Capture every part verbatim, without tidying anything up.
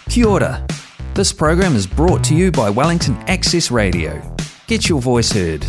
Kia ora. This program is brought to you by Wellington Access Radio. Get your voice heard.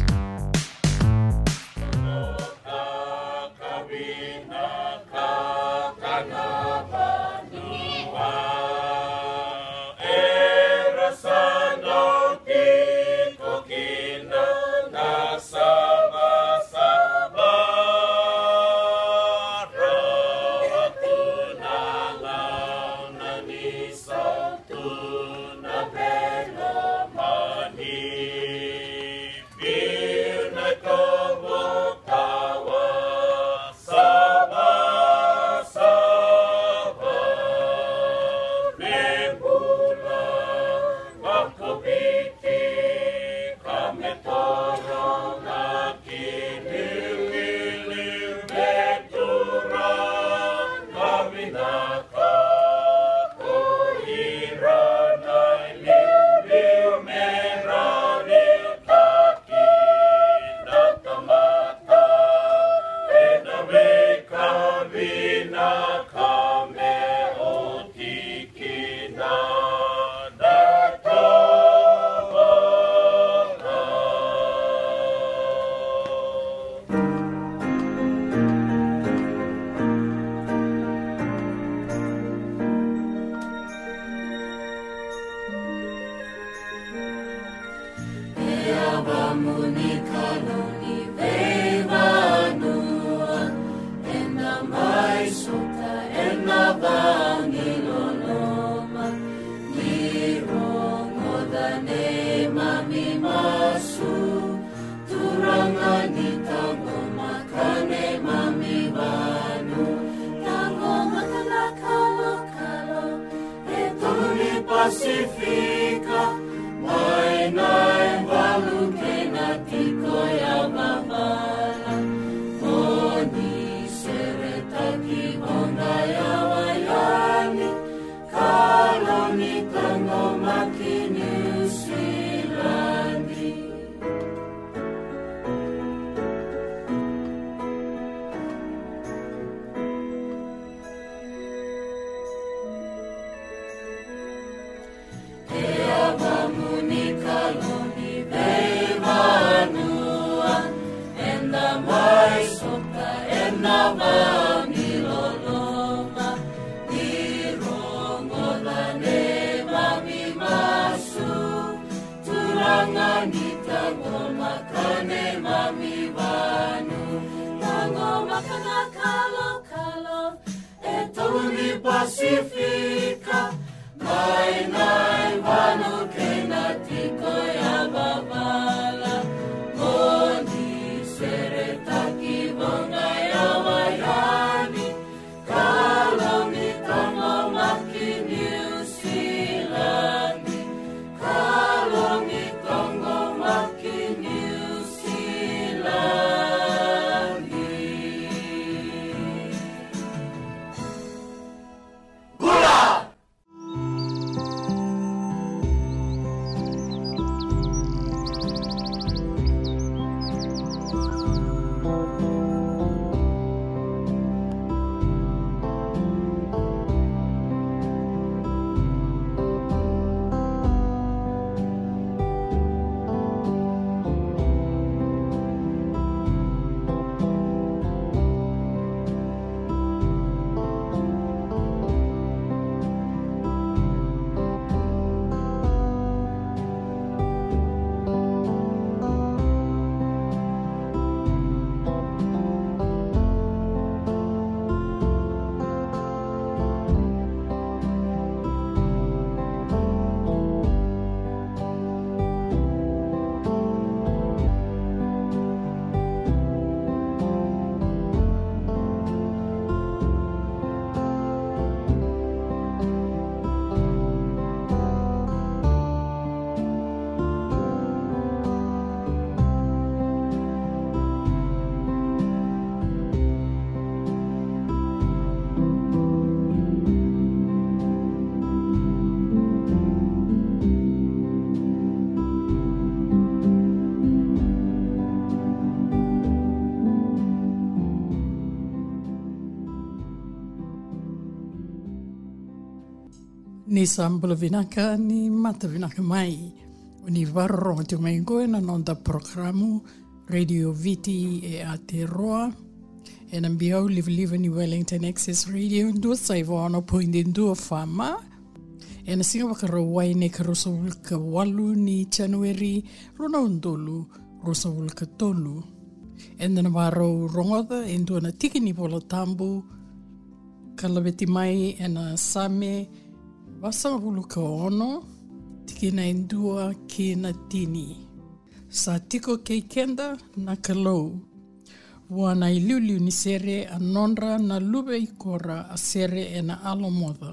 Ni sambula vinaka ni mata vinaka mai. Ni varro te mai goe na nonda programu Radio Viti e Aotearoa. E na mbiau live live ni Wellington Access Radio. Ndua saiva ono poindi ndua whama. E na singa wakarawai ne ka rosa wulka walu ni January rona undolu rosa wulka tolu. E na waro rongoda e ndua na tiki ni pola tambu. Kalaweti mai e na same wasa hulu ka ono, tiki na indua ki na tini. Sa tiko kei kenda na kalou. Wana i liuliu ni sere a nonra na lube i kora a sere e na alomoda.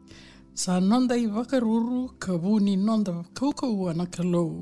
Sa nonda i wakaruru ka wuni nonda kaukaua na kalou.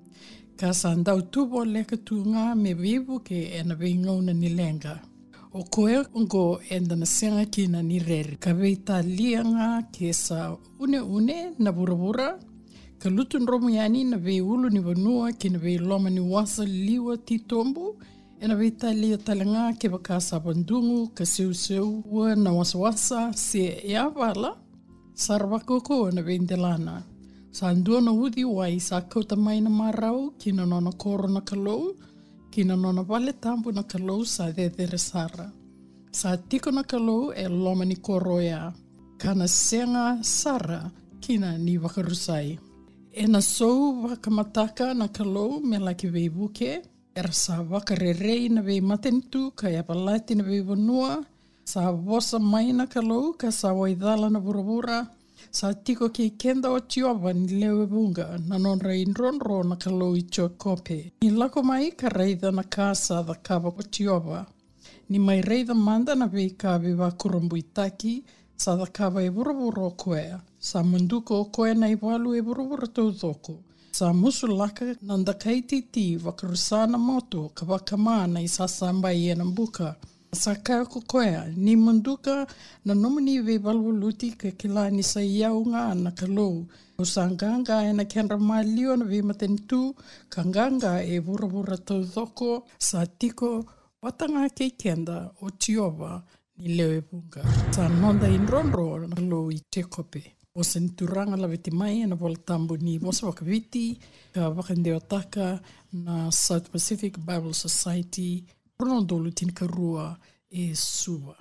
Ka sa ndau tubo leka tunga me vivu ke e na veingauna ni lenga. O koe ungo enda na senga ki na ni rere. Ka veita lianga ke sa une une na buravura. Ka lutun romu yani na vei ulu ni vanua ki na vei loma ni wasa liwa ti tombu. E na veita lia talanga ke wakasa bandungu ka seu seu ua na wasa wasa se e avala. Sarawakoko na vei ndelana. Sa andua na udi wai sa kauta mai na marau ki na nona koro na kalou. Kina nona wale tambu na kalou sa dedere sara. Sa tiko na kalou e loma ni koroea. Kana senga sara kina ni wakarusai. E na sou wakamataka na kalou me laki vei buke. Era sa wakarerei na vei matenitu ka yapalati na vei vanua. Sa wosa mai na kalou ka sa waidhala na buravura. Sa tiko ki kenda o tiowa ni lewe bunga na non rei nronro na kalou i tio kope. Ni lako mai ka reida na kasa da kawa o tiowa. Ni mai reida manda na vei ka viwa kurumbu itaki sa da kawa e buravura o koea. Sa munduko o koea na i walu e buravura tau thoko. Sa musu laka nanda kaititi wakarusana moto ka wakamana i sasamba i ena mbuka. Sa kaya ko koea, ni munduka na nomini vei walwaluti ka kila ni sa iaunga na kalou. O sa nganga e na kenra malio na vei matenitu, ka nganga e vura vura tau thoko, sa tiko watanga kei kenda o tiowa ni lewe bunga. Sa nonda inronro na kalou i te kope. O sa nituranga la veti mai na vola tambu ni Mosa Wakaviti, ka wakandeo taka na South Pacific Bible Society, Ronondolu Tinkarua e Sua.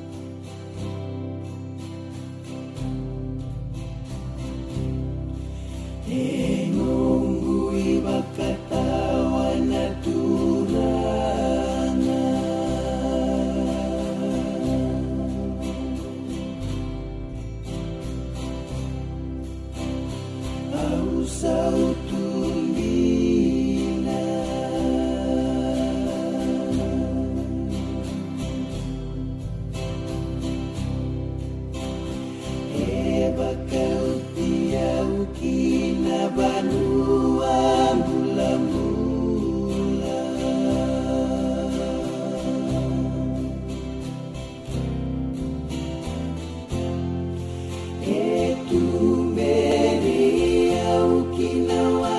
E nungu i wakatawa na turanga. Au sautumbina. Kina banua mula-mula E tu mberi au kina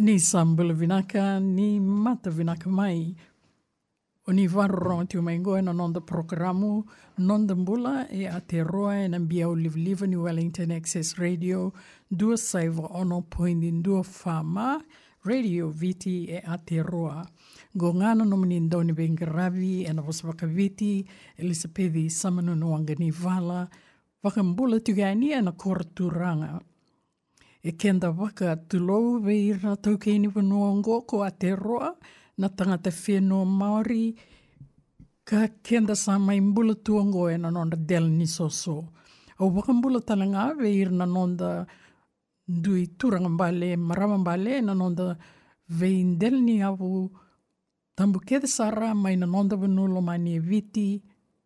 Ni sambula vinaka, ni mata vinaka mai. O ni varro ti o maingoe na nonda programu, nonda mbula e Aotearoa e na mbia o Live Live ni Wellington Access Radio, dua saiva ono poindi dua fama, Radio Viti e Aotearoa. Go ngana no mani ndoni bengaravi e na waswaka Viti, Elisapethi Samanunu Wangani Vala, waka mbula tugani e na kora turanga. E kenda waka tulou veira taukeini wanuongo ko Aotearoa, na tangata whenua Māori, ka kenda sa mai mbula tuongo e na nonda del ni soso. Au waka mbula talanga veir na nonda dui turanga mbale, marama mbale, na nonda vein del ni avu tambu keda sara mai na nonda vanulo mani e Viti,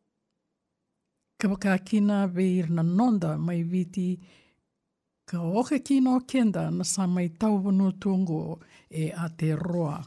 ka waka kina veir na nonda mai Viti, ka oka kina o kenda na sa mai tau vanua tuongo e Aotearoa.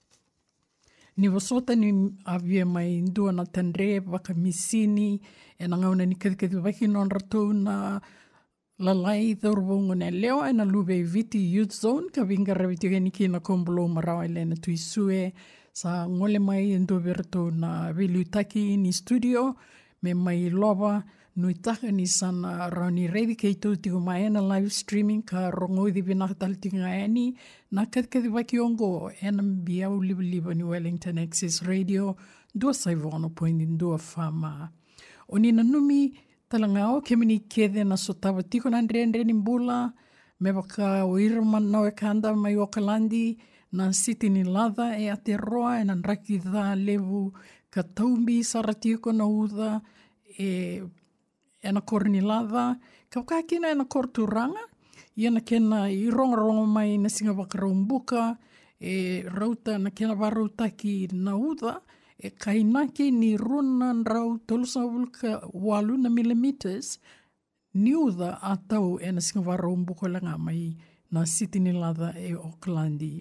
Ni wasota ni avia mai ndua na tanre waka misini e na ngauna ni kathikati waki non ratou na lalai dhaurwongo na leo e na lube Viti Youth Zone ka vinga ravitiga ni ki na kombolo marawa ele na tuisue sa ngole mai ndua veratou na vilutaki ni studio me mai loba nui taka ni sana rauni reidi kei tau tigo mai na live streaming ka rongoithi vinakatali tinga eni na kathikathi waki ongo e na mbiau liba liba ni Wellington Access Radio dua saivono poindi dua fama. O ni na numi talangao ke mini kethe na sotawa tiko na andre andre ni mbula me waka o irama nau e kanda mai Okalandi na siti ni latha e Aotearoa e na nraki dha levu ka taumbi saratiko na udha e e na kore ni latha, ka wakakina e na kore turanga, ia na kena i rongarongo mai na singa wakarau mbuka, e rauta na kena warautaki na udha, e kainaki ni runa nrau tolusa wulka walu na millimeters, ni udha atau e na singa warau mbuka langa mai na siti ni latha e Okalandi.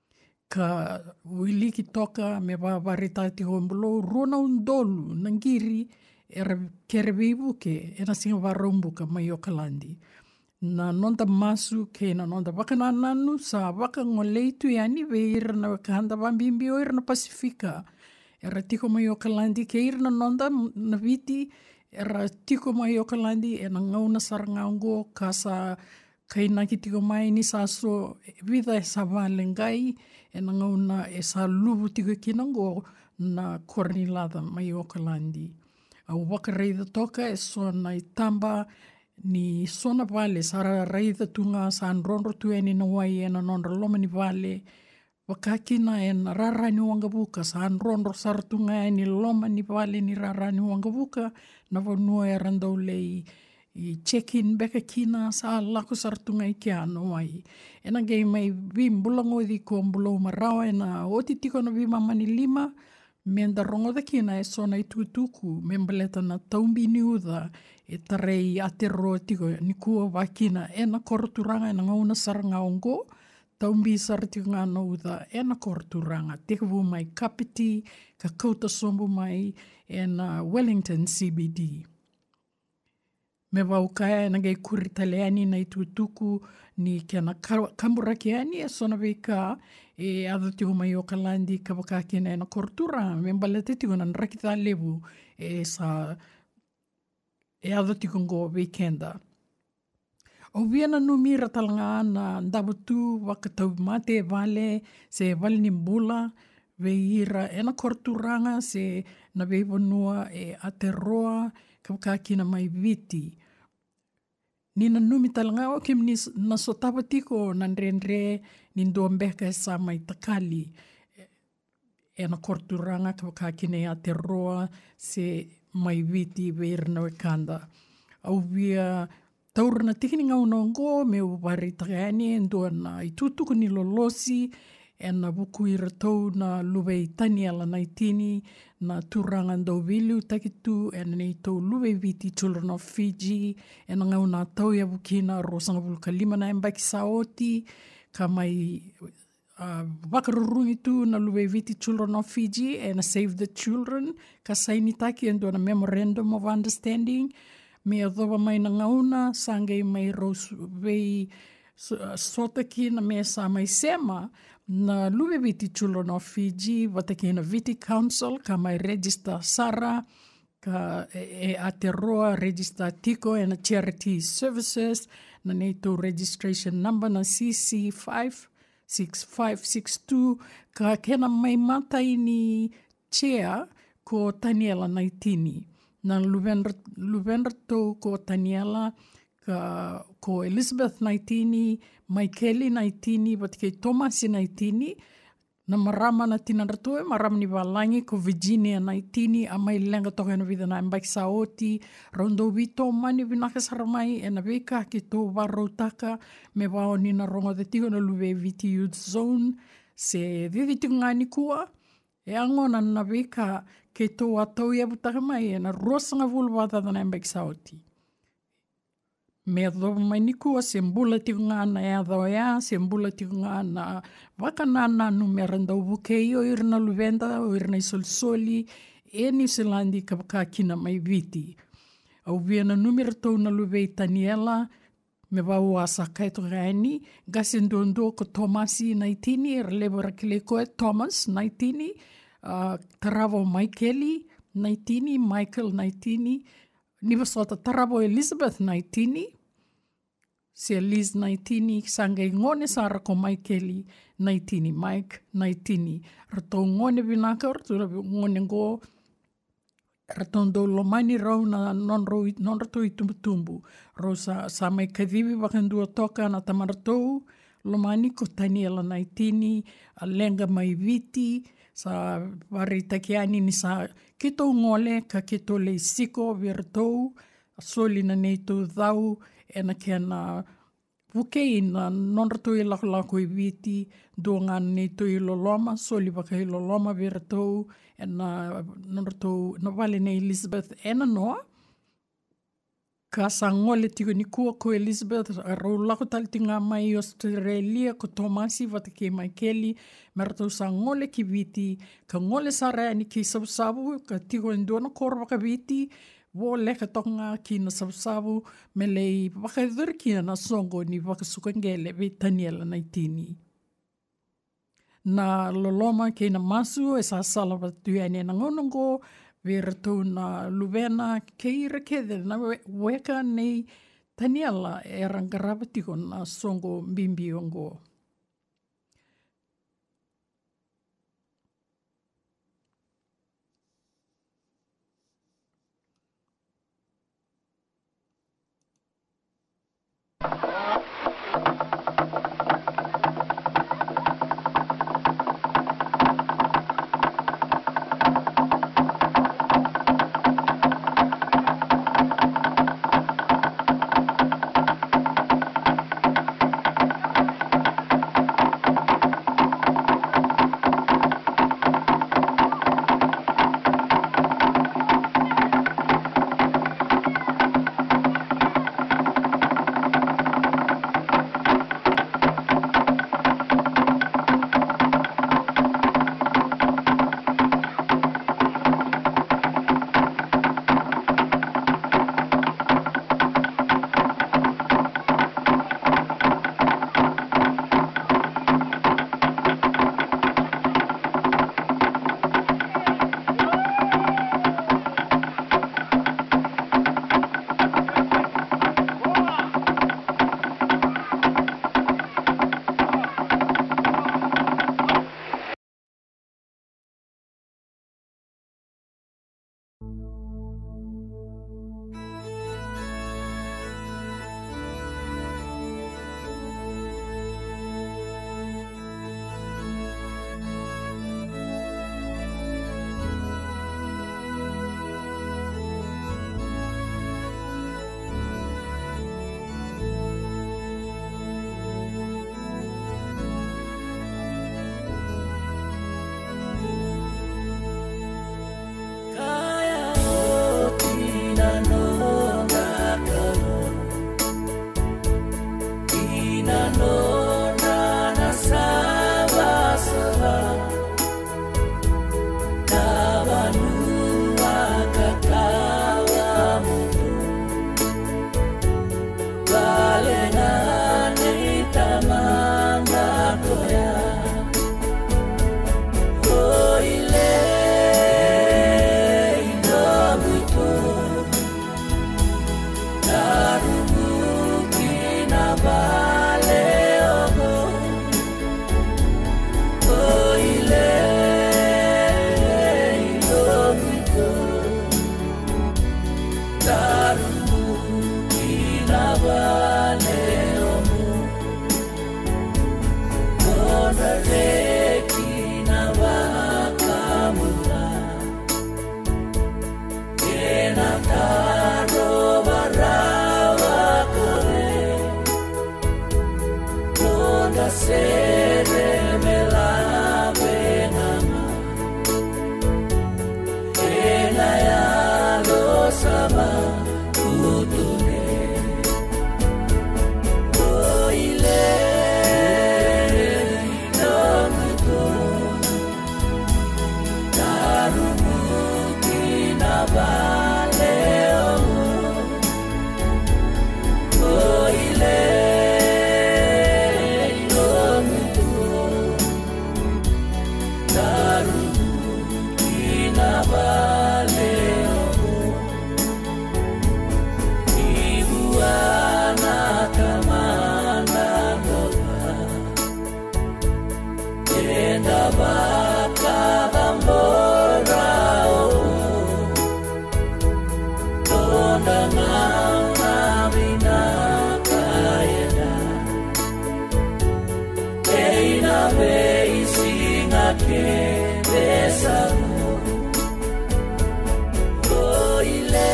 Ka wiliki toka me wawaritati hombolo, runa undolu, nangiri, era kerevivu ke era singa warumbuka mai Okalandi. Na nonda masu ke na nonda waka na nanu sa waka ngoleitu yani ve ira na wakahanda wambimbi o ira na Pasifika. Era tiko mai Okalandi ke ira na nonda na Viti, era tiko mai Okalandi e na ngauna sarangaungo ka sa kainaki tiko mai ni sa so vida e sa valengai e na ngauna e sa luvu tiko kinango na kornilada mai Okalandi. Au waka reida toka e sona i tamba ni sona vale sara reida tunga sa nronro tu eni na wai e na nonra loma ni vale wakakina e na rarani wangavuka sa nronro sara tunga eni loma ni vale ni rarani wangavuka na vanua e randau lei i check-in beka kina sa lako sara tunga i kia na wai. E na gei mai vimbulango di ko mbulau marawa e na oti tiko na vima mani lima menda rongo da kina e sona i tutuku, membaleta na taumbi ni udha e tarei Aotearoa tiko ni kua wakina e na koroturanga e na ngauna saranga ongo, taumbi saratiko ngā na udha e na koroturanga, tekavu mai Kapiti, ka kauta sombo mai e na Wellington C B D. Me waukaya e na gei kuritaleani na i tutuku ni kia na kamuraki ani e sona veika e adho tiho mai Okalandi ka wakakina e na kortura me mbalete tiho na nrakita levu e sa e adho tiho ngo weekenda. O viana numira talanga na ndabutu wakatau mate e vale se vale ni mbula veira e na korturanga se na veivanua e Aotearoa ka wakakina mai Viti. Ni na numi talanga o kim ni na sotawa tiko na nrenre ni ndoambeka e sa mai takali. E na korturanga ka wakakina e Aotearoa se mai Viti veira na wekanda. Au via taurana tikini ngau nongo me uwari tagani e ndoa na i tutuku ni lolosi e na wuku i ratou na luwe i tani ala naitini na turanga ndau vilu takitu e na nei tau luwe Viti Children of Fiji e na ngau na tau ia wukina rosanga vulka lima na embaki saoti ka mai uh, wakarurungi tu na luwe Viti Children of Fiji e na Save the Children ka saini taki e ndoa na Memorandum of Understanding me a dhowa mai na ngauna sangei mai Rose Vei sota ki na mesa mai sema na luwe viti chulo no Fiji vata ki na viti council ka mai register Sara ka e, e Aotearoa register Tiko e na charity services na neito registration number na C C five six five six two ka kena mai mata ini chair ko Taniela Naitini na Luvendra, Luvendra to ko Taniela ka ko Elizabeth Naitini, Maikeli Naitini, wat ke Thomas Naitini, na marama na tinandratoe, marama ni Walangi, ko Virginia Naitini, a mai lenga toka na vida na Mbaik Saoti, rondo wito mani vinaka saramai, e na veka ke tō warotaka, me wao ni na rongo de tigo na luwe viti youth zone, se viviti ngani kua, e angona na veka ke tō atau ia butaka mai, e na rosanga vulwata na Mbaik Saoti. Me adho mai ni kua se mbula tiku ngā na e adho ea, se mbula tiku ngā na waka nā nānu me randau bukei o irina Luvenda, o irina Isolisoli, e New Zealandi ka waka kina mai viti. Au via na numero tau na luwei Taniela, me wau a sakai to gaini, gasi ndondo ko Tomasi Naitini, e relevo rakile koe Thomas Naitini, uh, Taravo Maikeli Naitini, Michael Naitini, niwa sota Taravo Elizabeth Naitini, se Liz Naitini, sanga i ngone sara ko Maikeli Naitini, Mike Naitini. Rato ngone vinaka, rato ngone ngo, rato ndo lomani rau na non rato i tumbutumbu. Rau sa, sa mai kadhivi wakandua toka na tamaratou, lomani ko Taniela Naitini, a lenga mai viti, sa wari takiani ni sa kito ngole ka kito le siko viratou, soli na neito dhau, e na kia na wukei na nonratou i lako lako i viti, do ngā neito i loloma, soli waka i loloma viratou, e na nonratou, na wale ne Elizabeth e na noa, ka sa ngole tiko ni kua ko Elizabeth, a rau lako taliti ngā mai i Australia, ko Tomasi, wata ke Maikeli, me ratou sa ngole ki viti, ka ngole sa rea ni ki sabusabu, ka tiko ni duana kora waka viti, wo leka tonga ki na sabusabu, me lei waka dhuri ki na songo ni waka sukangele vi Taniela Naitini. Na loloma ki na masu, e sa sala watu ane na ngonongo, vera tau na Luvena ke ira kede na weka nei Taniela e rangarawa tiko na songo mbimbi ongo. Tenda baka bamborao Tonda nganga vina kaeda Eina vei singa ke besamu Oile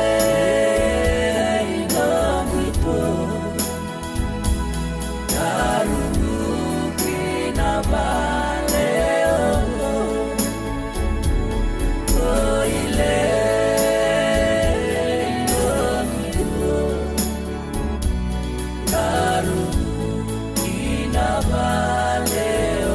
ina mwito Taruki na valeo Oile ina mwito Taruki na valeo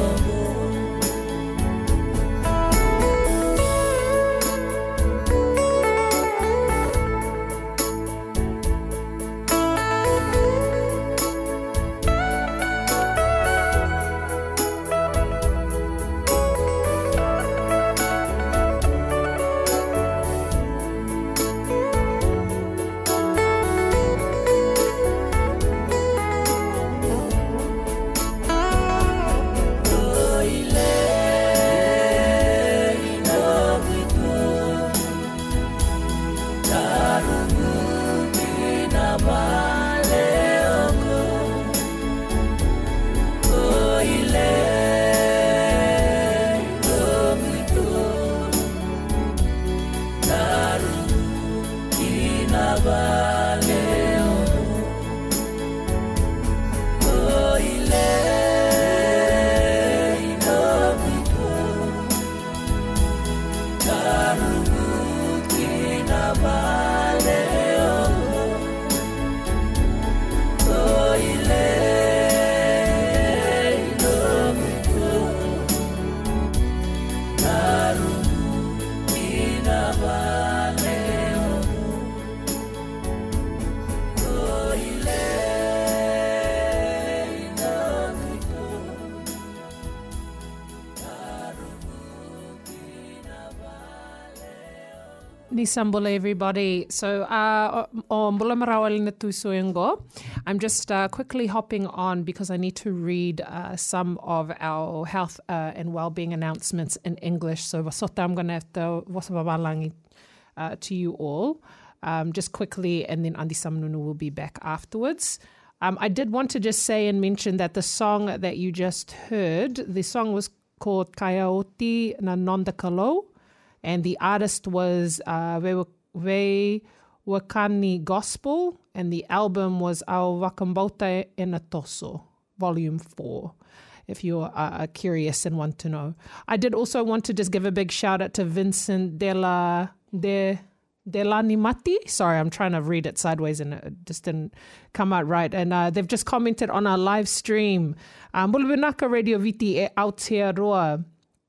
Nisambula, everybody. So, uh, on I'm just uh, quickly hopping on because I need to read uh, some of our health uh, and well-being announcements in English. So, wasota, I'm going to have to wasababalangi uh, to you all um, just quickly, and then Andi Samnunu will be back afterwards. Um, I did want to just say and mention that the song that you just heard, the song was called Kaiaoti na Nonda Kalo. And the artist was uh, Wei Wakani Gospel, and the album was Au Wakambota Enatoso, Volume four, if you're uh, curious and want to know. I did also want to just give a big shout out to Vincent de la de Delanimati. Sorry, I'm trying to read it sideways and it just didn't come out right. And uh, they've just commented on our live stream. Mulubinaka Radio Viti e Aotearoa.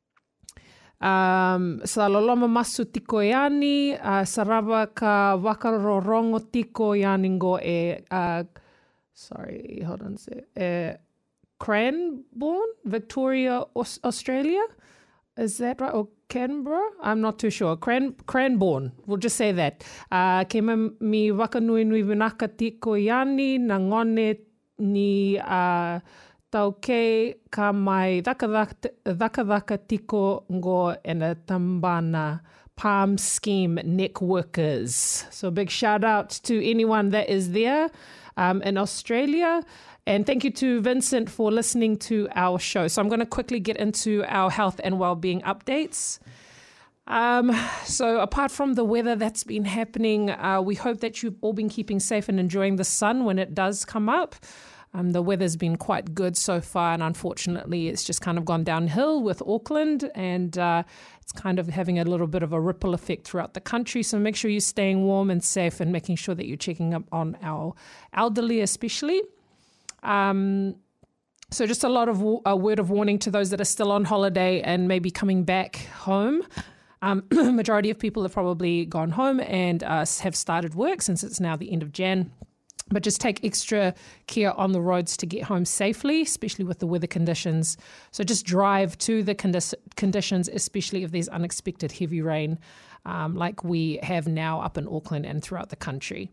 Um, sa loloma masu tiko yani, uh, sarava ka wakarorongo tiko yani go e, uh, sorry, hold on a sec, uh, Cranbourne, Victoria, Aus- Australia? Is that right? Or Canberra? I'm not too sure. Cran- Cranbourne, we'll just say that. Uh, ke mi wakanui nui vinaka tiko yani, na ngone ni, uh, tauke ka mai dhaka tiko ngo and a tambana palm scheme neck workers. So big shout out to anyone that is there um, in Australia. And thank you to Vincent for listening to our show. So I'm going to quickly get into our health and well-being updates. Um, so apart from the weather that's been happening, uh, we hope that you've all been keeping safe and enjoying the sun when it does come up. Um, the weather's been quite good so far, and unfortunately it's just kind of gone downhill with Auckland, and uh, it's kind of having a little bit of a ripple effect throughout the country. So make sure you're staying warm and safe and making sure that you're checking up on our elderly especially. Um, so just a lot of a word of warning to those that are still on holiday and maybe coming back home. Um, majority of people have probably gone home and uh, have started work since it's now the end of Jan. But just take extra care on the roads to get home safely, especially with the weather conditions. So just drive to the condi- conditions, especially if there's unexpected heavy rain um, like we have now up in Auckland and throughout the country.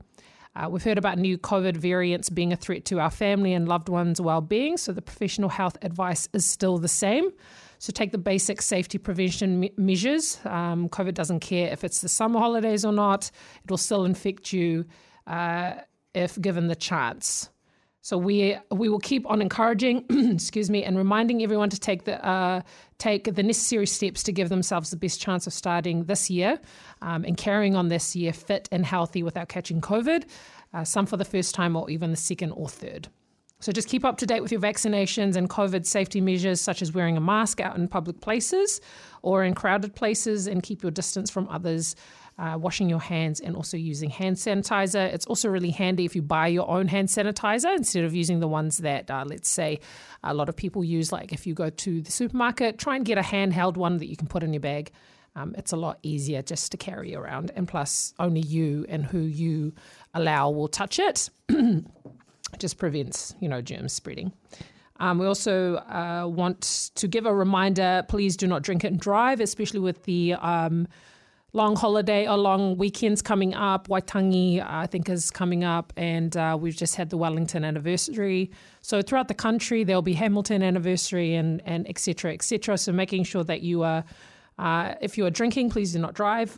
Uh, we've heard about new COVID variants being a threat to our family and loved ones' well-being, so the professional health advice is still the same. So take the basic safety prevention me- measures. Um, COVID doesn't care if it's the summer holidays or not. It will still infect you uh, if given the chance. So we we will keep on encouraging, excuse me, and reminding everyone to take the uh, take the necessary steps to give themselves the best chance of starting this year um, and carrying on this year fit and healthy without catching COVID, uh, some for the first time or even the second or third. So just keep up to date with your vaccinations and COVID safety measures, such as wearing a mask out in public places or in crowded places, and keep your distance from others. Uh, washing your hands and also using hand sanitizer. It's also really handy if you buy your own hand sanitizer instead of using the ones that, uh, let's say, a lot of people use. Like if you go to the supermarket, try and get a handheld one that you can put in your bag. Um, it's a lot easier just to carry around. And plus, only you and who you allow will touch it. It just prevents, you know, germs spreading. Um, we also uh, want to give a reminder, please do not drink and drive, especially with the Um, long holiday or long weekends coming up. Waitangi, I think, is coming up, and uh, we've just had the Wellington anniversary. So throughout the country, there'll be Hamilton anniversary and and et cetera, et cetera. So making sure that you are, uh, if you are drinking, please do not drive.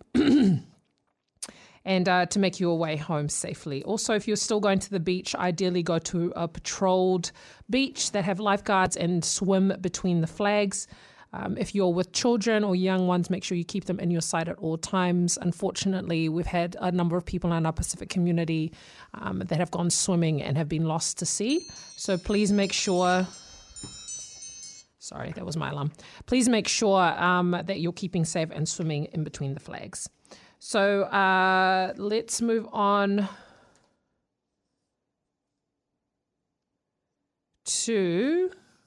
And uh, to make your way home safely. Also, if you're still going to the beach, ideally go to a patrolled beach that have lifeguards and swim between the flags. Um, if you're with children or young ones, make sure you keep them in your sight at all times. Unfortunately, we've had a number of people in our Pacific community um, that have gone swimming and have been lost to sea. So please make sure... Sorry, that was my alarm. Please make sure um, that you're keeping safe and swimming in between the flags. So uh, let's move on to...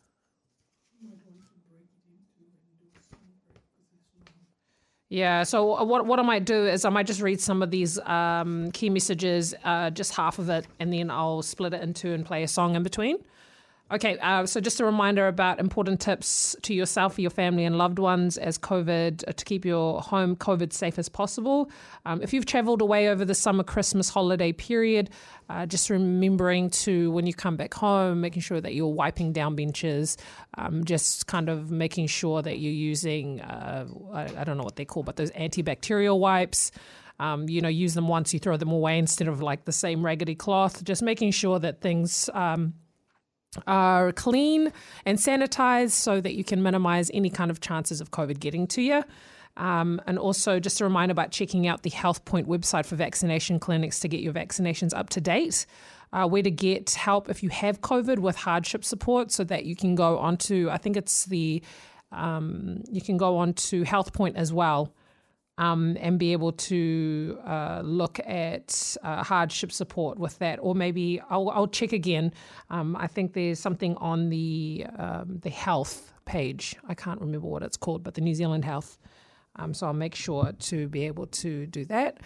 Yeah, so what what I might do is I might just read some of these um, key messages, uh, just half of it, and then I'll split it into and play a song in between. Okay, uh, so just a reminder about important tips to yourself, your family and loved ones as COVID, uh, to keep your home COVID safe as possible. Um, if you've travelled away over the summer Christmas holiday period, uh, just remembering to, when you come back home, making sure that you're wiping down benches, um, just kind of making sure that you're using, uh, I, I don't know what they're called, but those antibacterial wipes. Um, you know, use them once, you throw them away instead of like the same raggedy cloth. Just making sure that things... Um, are clean and sanitized so that you can minimize any kind of chances of COVID getting to you. Um, and also just a reminder about checking out the Health Point website for vaccination clinics to get your vaccinations up to date. Uh, where to get help if you have COVID with hardship support, so that you can go onto, I think it's the, um, you can go on to Health Point as well. Um, and be able to uh, look at uh, hardship support with that, or maybe I'll, I'll check again. Um, I think there's something on the um, the health page. I can't remember what it's called, but the New Zealand Health. Um, so I'll make sure to be able to do that.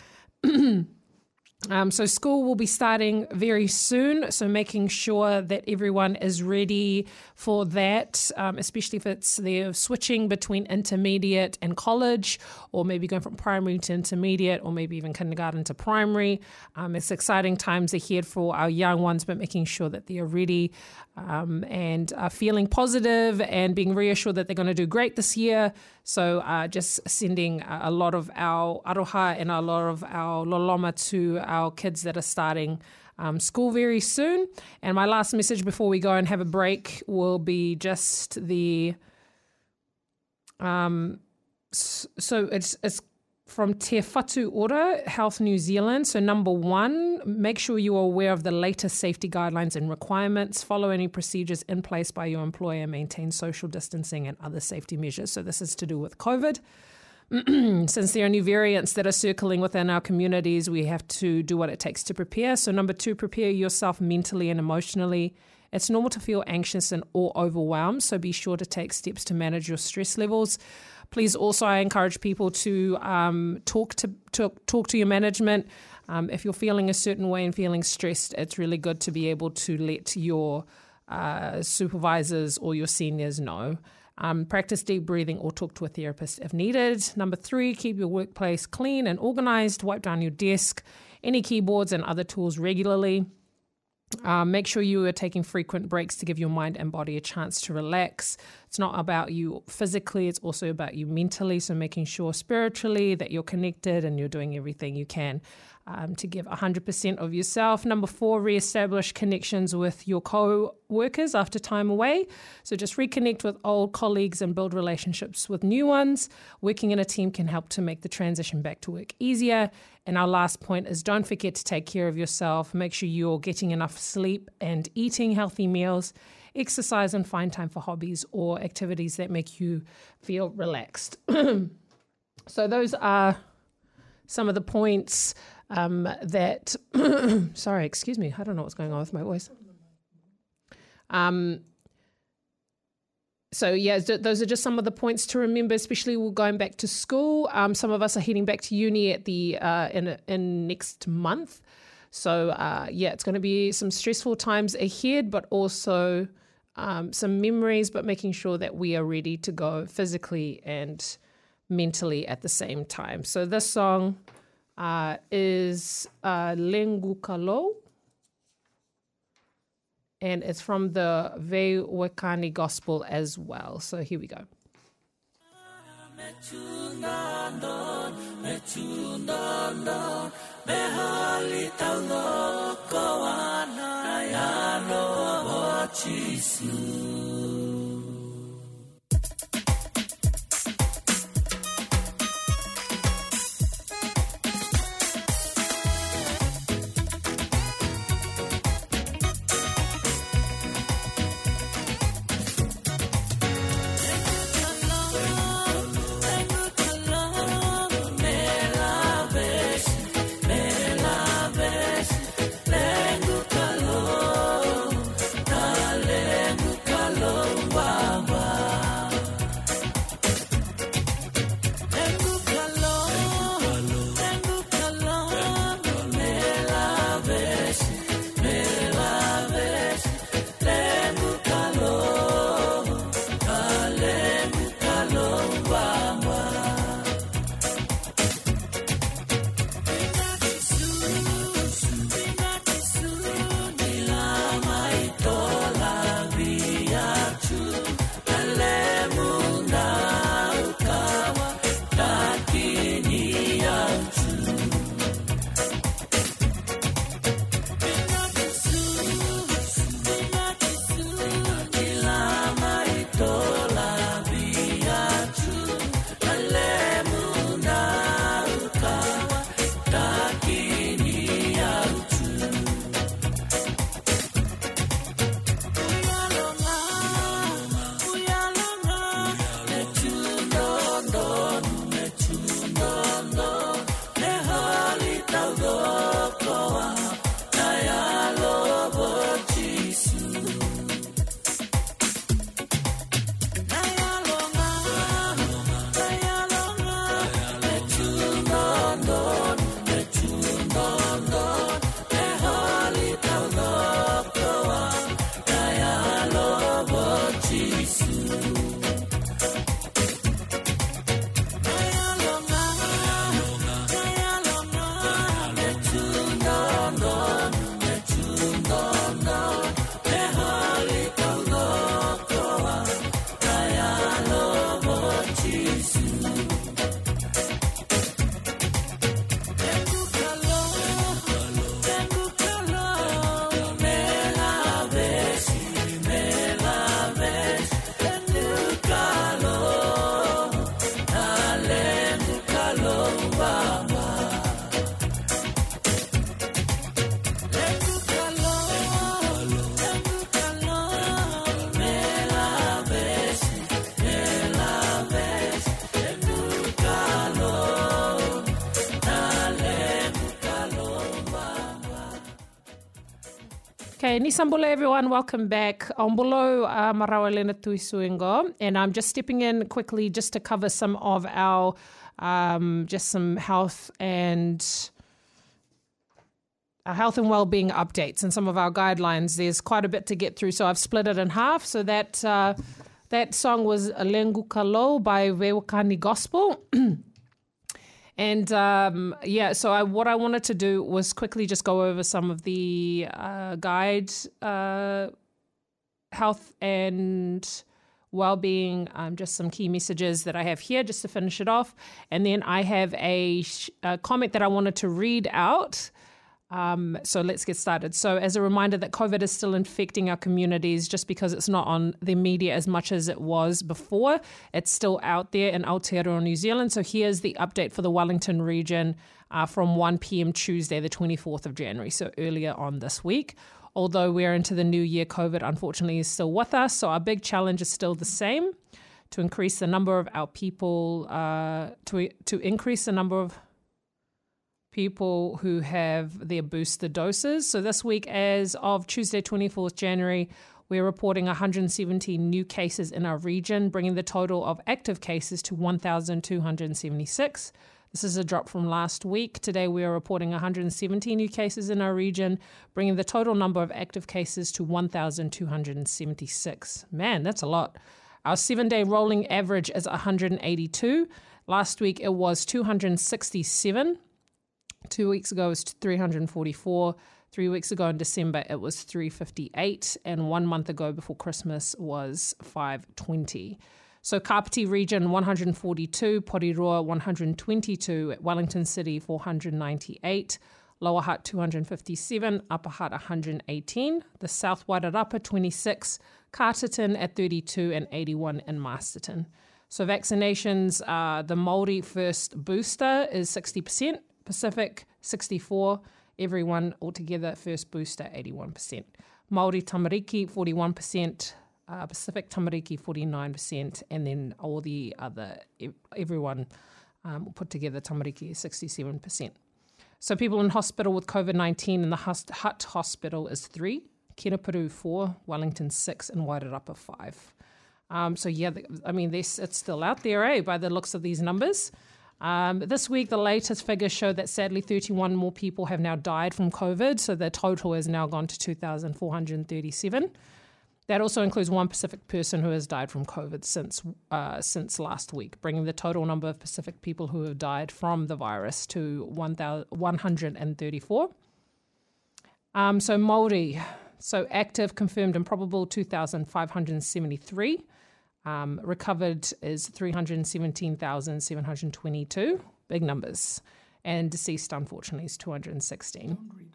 Um, so school will be starting very soon, so making sure that everyone is ready for that, um, especially if it's they're switching between intermediate and college, or maybe going from primary to intermediate, or maybe even kindergarten to primary. Um, it's exciting times ahead for our young ones, but making sure that they are ready um, and are feeling positive and being reassured that they're going to do great this year. So uh, just sending a lot of our aroha and a lot of our loloma to our kids that are starting um, school very soon. And my last message before we go and have a break will be just the... Um, so it's it's from Te Whatu Ora, Health New Zealand. So number one, make sure you are aware of the latest safety guidelines and requirements. Follow any procedures in place by your employer. Maintain social distancing and other safety measures. So this is to do with COVID. Since there are new variants that are circling within our communities, we have to do what it takes to prepare. So number two, prepare yourself mentally and emotionally. It's normal to feel anxious and or overwhelmed, so be sure to take steps to manage your stress levels. Please also, I encourage people to um, talk to talk, talk to your management. Um, if you're feeling a certain way and feeling stressed, it's really good to be able to let your uh, supervisors or your seniors know. Um, practice deep breathing or talk to a therapist if needed. Number three, keep your workplace clean and organized. Wipe down your desk, any keyboards and other tools regularly. Uh, make sure you are taking frequent breaks to give your mind and body a chance to relax. It's not about you physically, it's also about you mentally. So making sure spiritually that you're connected and you're doing everything you can um, to give one hundred percent of yourself. Number four, reestablish connections with your co-workers after time away. So just reconnect with old colleagues and build relationships with new ones. Working in a team can help to make the transition back to work easier. And our last point is don't forget to take care of yourself. Make sure you're getting enough sleep and eating healthy meals, exercise and find time for hobbies or activities that make you feel relaxed. So those are some of the points um, that, sorry, excuse me, I don't know what's going on with my voice. Um, So, yeah, those are just some of the points to remember, especially we're going back to school. Um, some of us are heading back to uni at the uh, in in next month. So, uh, yeah, it's going to be some stressful times ahead, but also um, some memories, but making sure that we are ready to go physically and mentally at the same time. So this song uh, is uh, Lengu Kalo. And it's from the Vei Wekani Gospel as well. So here we go. Okay, Nisambule everyone, welcome back. Ombolo uh, marawa lena tuisuingo, and I'm just stepping in quickly just to cover some of our, um, just some health and our health and well-being updates and some of our guidelines. There's quite a bit to get through, so I've split it in half so that uh, That song was Lengu Kalo by Vewakani Gospel. And um, yeah, so I, what I wanted to do was quickly just go over some of the uh, guide uh, health and well-being, um, just some key messages that I have here just to finish it off. And then I have a, sh- a comment that I wanted to read out. Um, so let's get started. So as a reminder that COVID is still infecting our communities, just because it's not on the media as much as it was before, it's still out there in Aotearoa, New Zealand. So here's the update for the Wellington region uh, from one p.m. Tuesday, the twenty-fourth of January, so earlier on this week. Although we're into the new year, COVID unfortunately is still with us. So our big challenge is still the same, to increase the number of our people, uh, to to increase the number of people who have their booster doses. So this week, as of Tuesday, twenty-fourth of January, we're reporting one hundred seventeen new cases in our region, bringing the total of active cases to one thousand two hundred seventy-six. This is a drop from last week. Today, we are reporting one hundred seventeen new cases in our region, bringing the total number of active cases to one thousand two hundred seventy-six. Man, that's a lot. Our seven-day rolling average is one hundred eighty-two. Last week, it was two hundred sixty-seven. Two weeks ago, it was three hundred forty-four. Three weeks ago in December, it was three hundred fifty-eight. And one month ago before Christmas was five hundred twenty. So Kapiti region, one hundred forty-two. Porirua, one hundred twenty-two. Wellington City, four hundred ninety-eight. Lower Hutt, two hundred fifty-seven. Upper Hutt, one hundred eighteen. The South Wairarapa, twenty-six. Carterton at thirty-two and eighty-one in Masterton. So vaccinations, uh, the Māori first booster is sixty percent. Pacific, sixty-four. Everyone altogether, first booster, eighty-one percent. Māori Tamariki, forty-one percent. Uh, Pacific Tamariki, forty-nine percent. And then all the other, everyone um, put together, Tamariki is sixty-seven percent. So people in hospital with COVID nineteen in the Hutt Hospital is three. Kirapuru, four. Wellington, six. And Wairarapa, five. Um, so yeah, I mean, this it's still out there, eh, by the looks of these numbers. Um, this week, the latest figures show that sadly thirty-one more people have now died from COVID, so the total has now gone to two thousand four hundred thirty-seven. That also includes one Pacific person who has died from COVID since uh, since last week, bringing the total number of Pacific people who have died from the virus to one thousand one hundred thirty-four. Um, so Māori, so active, confirmed and probable, two thousand five hundred seventy-three. Um, recovered is three hundred seventeen thousand seven hundred twenty-two, big numbers. And deceased, unfortunately, is two hundred sixteen.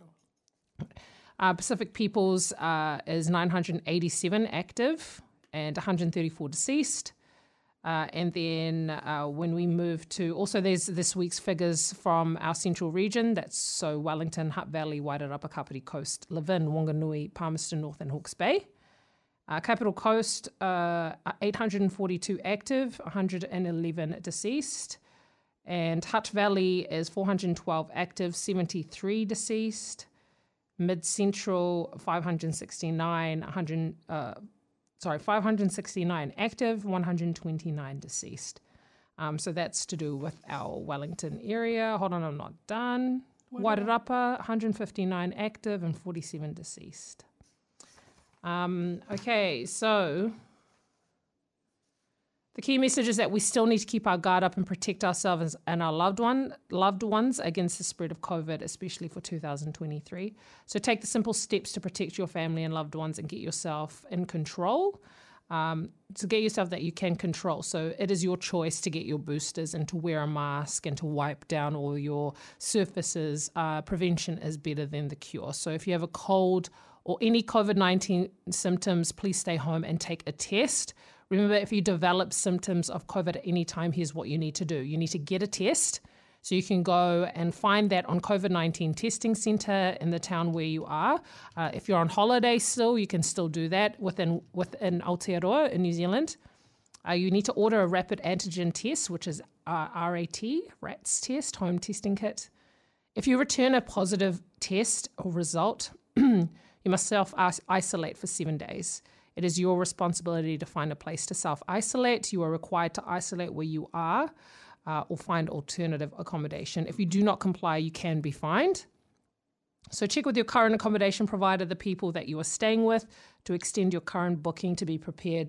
Uh, Pacific Peoples uh, is nine hundred eighty-seven active and one hundred thirty-four deceased. Uh, and then uh, when we move to, also there's this week's figures from our central region, that's so Wellington, Hutt Valley, Wairarapa, Kapiti Coast, Levin, Wanganui, Palmerston North and Hawke's Bay. Uh, Capital Coast, uh, eight hundred forty-two active, one hundred eleven deceased. And Hutt Valley is four hundred twelve active, seventy-three deceased. Mid-Central, five hundred sixty-nine, one hundred, uh, sorry, five hundred sixty-nine active, one hundred twenty-nine deceased. Um, so that's to do with our Wellington area. Hold on, I'm not done. Wairarapa, one hundred fifty-nine active and forty-seven deceased. Um, okay, so the key message is that we still need to keep our guard up and protect ourselves and our loved one, loved ones against the spread of COVID, especially for two thousand twenty-three. So take the simple steps to protect your family and loved ones and get yourself in control, um, to get yourself that you can control. So it is your choice to get your boosters and to wear a mask and to wipe down all your surfaces. Uh, prevention is better than the cure. So if you have a cold or any COVID nineteen symptoms, please stay home and take a test. Remember, if you develop symptoms of COVID at any time, here's what you need to do. You need to get a test. So you can go and find that on COVID nineteen testing centre in the town where you are. Uh, if you're on holiday still, you can still do that within, within Aotearoa in New Zealand. Uh, you need to order a rapid antigen test, which is uh, R A T, RATS test, home testing kit. If you return a positive test or result, you must self-isolate for seven days. It is your responsibility to find a place to self-isolate. You are required to isolate where you are uh, or find alternative accommodation. If you do not comply, you can be fined. So check with your current accommodation provider, the people that you are staying with, to extend your current booking to be prepared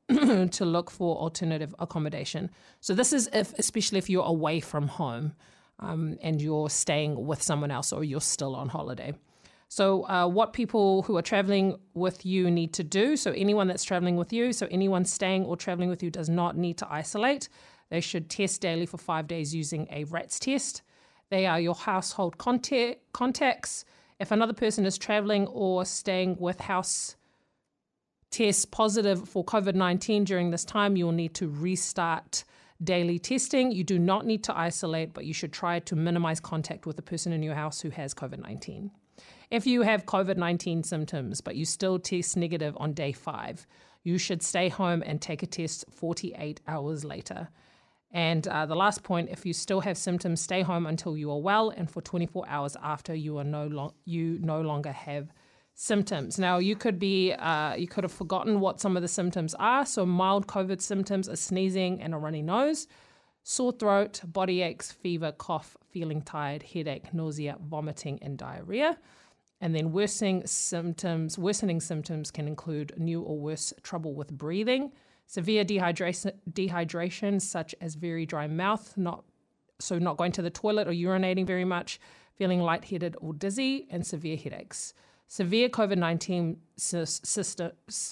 to look for alternative accommodation. So this is if, especially if you're away from home um, and you're staying with someone else or you're still on holiday. So uh, what people who are traveling with you need to do, so anyone that's traveling with you, so anyone staying or traveling with you does not need to isolate. They should test daily for five days using a RATS test. They are your household contact, contacts. If another person is traveling or staying with house tests positive for COVID nineteen during this time, you will need to restart daily testing. You do not need to isolate, but you should try to minimize contact with the person in your house who has COVID nineteen. If you have COVID nineteen symptoms, but you still test negative on day five, you should stay home and take a test forty-eight hours later. And uh, the last point, if you still have symptoms, stay home until you are well and for twenty-four hours after you are no long you no longer have symptoms. Now, you could be uh, you could have forgotten what some of the symptoms are. So mild COVID symptoms are sneezing and a runny nose, sore throat, body aches, fever, cough, feeling tired, headache, nausea, vomiting, and diarrhea. And then worsening symptoms, worsening symptoms can include new or worse trouble with breathing, severe dehydration, dehydration such as very dry mouth, not so not going to the toilet or urinating very much, feeling lightheaded or dizzy, and severe headaches. Severe COVID nineteen system,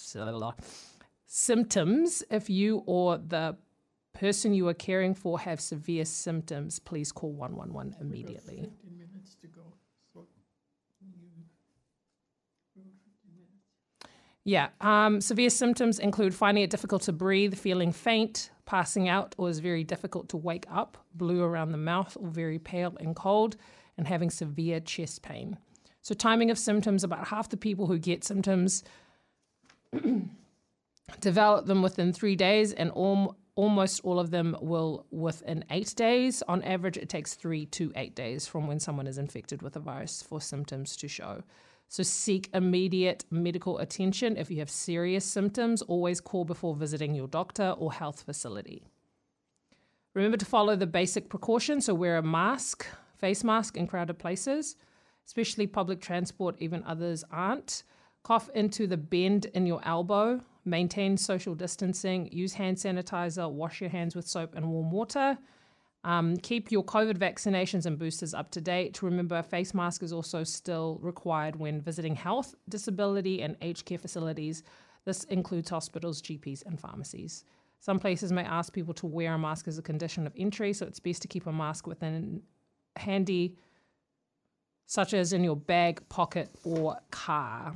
symptoms, if you or the person you are caring for have severe symptoms, please call one one one immediately. fifteen minutes to go. So you... Yeah, um, severe symptoms include finding it difficult to breathe, feeling faint, passing out, or is very difficult to wake up, blue around the mouth, or very pale and cold, and having severe chest pain. So timing of symptoms, about half the people who get symptoms develop them within three days, and al- almost all of them will within eight days. On average, it takes three to eight days from when someone is infected with a virus for symptoms to show. So seek immediate medical attention. If you have serious symptoms, always call before visiting your doctor or health facility. Remember to follow the basic precautions, so wear a mask, face mask in crowded places, especially public transport, even others aren't. Cough into the bend in your elbow. Maintain social distancing. Use hand sanitizer. Wash your hands with soap and warm water. Um, keep your COVID vaccinations and boosters up to date. Remember, a face mask is also still required when visiting health, disability, and aged care facilities. This includes hospitals, G Ps, and pharmacies. Some places may ask people to wear a mask as a condition of entry, so it's best to keep a mask within handy, such as in your bag, pocket, or car.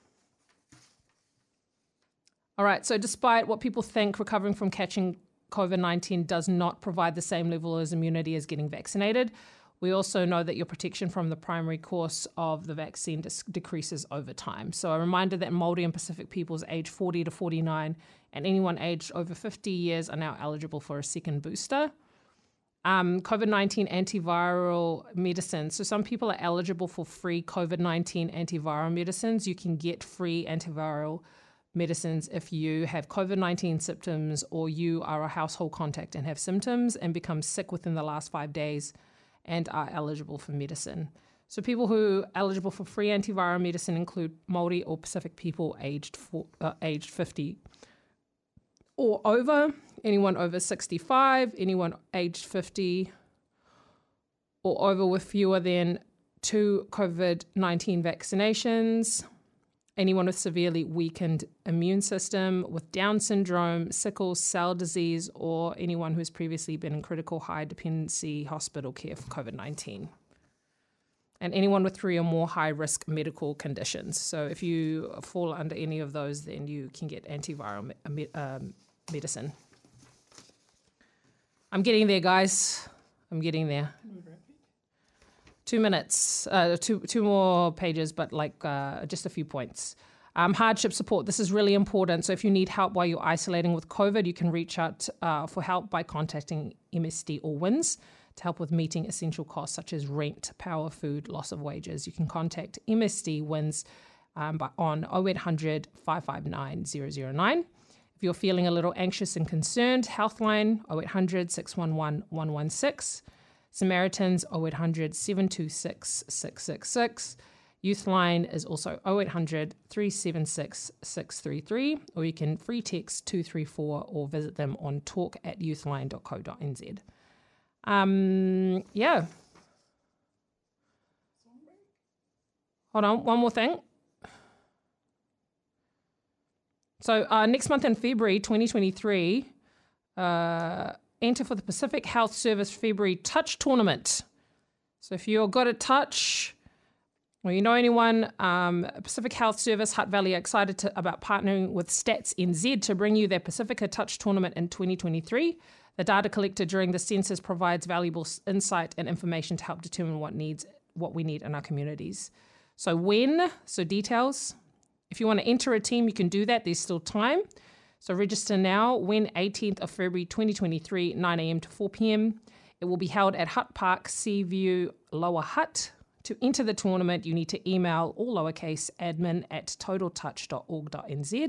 All right, so despite what people think, recovering from catching COVID nineteen does not provide the same level of immunity as getting vaccinated. We also know that your protection from the primary course of the vaccine dis- decreases over time. So a reminder that Māori and Pacific peoples aged forty to forty-nine and anyone aged over fifty years are now eligible for a second booster. Um, COVID nineteen antiviral medicines. So some people are eligible for free COVID nineteen antiviral medicines. You can get free antiviral medicines if you have COVID nineteen symptoms or you are a household contact and have symptoms and become sick within the last five days and are eligible for medicine. So people who are eligible for free antiviral medicine include Māori or Pacific people aged for, uh, aged fifty or over, anyone over sixty-five, anyone aged fifty or over with fewer than two COVID nineteen vaccinations, anyone with severely weakened immune system, with Down syndrome, sickle cell disease, or anyone who has previously been in critical high dependency hospital care for COVID nineteen. And anyone with three or more high-risk medical conditions. So if you fall under any of those, then you can get antiviral me- um, medicine. I'm getting there, guys. I'm getting there. Two minutes, uh, two two more pages, but like uh, just a few points. Um, hardship support, this is really important. So if you need help while you're isolating with COVID, you can reach out uh, for help by contacting M S D or W I N S to help with meeting essential costs such as rent, power, food, loss of wages. You can contact M S D W I N S um, by, on oh eight hundred, five five nine, zero zero nine. If you're feeling a little anxious and concerned, Healthline oh eight hundred, six one one, one one six. Samaritans oh eight hundred, seven two six, six six six. Youthline is also oh eight hundred, three seven six, six three three, or you can free text two three four or visit them on talk at youthline dot co dot n z. Um, yeah. Hold on, one more thing. So uh, next month in February twenty twenty-three, uh, enter for the Pacific Health Service February Touch Tournament. So if you're good at touch, or you know anyone, um, Pacific Health Service Hutt Valley are excited to, about partnering with Stats N Z to bring you their Pacifica Touch Tournament in twenty twenty-three. The data collected during the census provides valuable insight and information to help determine what needs, what we need in our communities. So when, so details. If you want to enter a team, you can do that. There's still time. So register now. When eighteenth of February twenty twenty-three, nine a.m. to four p.m. It will be held at Hutt Park, Seaview, Lower Hutt. To enter the tournament, you need to email all lowercase admin at total touch dot org dot n z,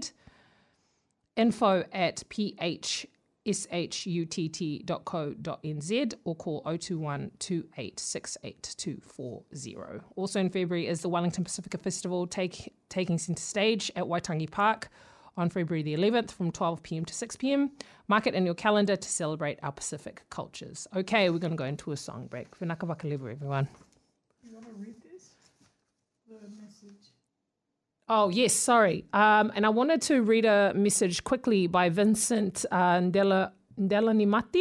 info at p h s h u t t dot co dot n z, or call oh two one, two eight six eight, two four zero. Also in February is the Wellington Pacifica Festival take, taking centre stage at Waitangi Park on February the eleventh from twelve p.m. to six p.m. Mark it in your calendar to celebrate our Pacific cultures. Okay, we're going to go into a song break. Whenaka wakalevu, everyone. You want to read this? The message. Oh, yes, sorry. Um, and I wanted to read a message quickly by Vincent uh, Ndela, Ndelanimati,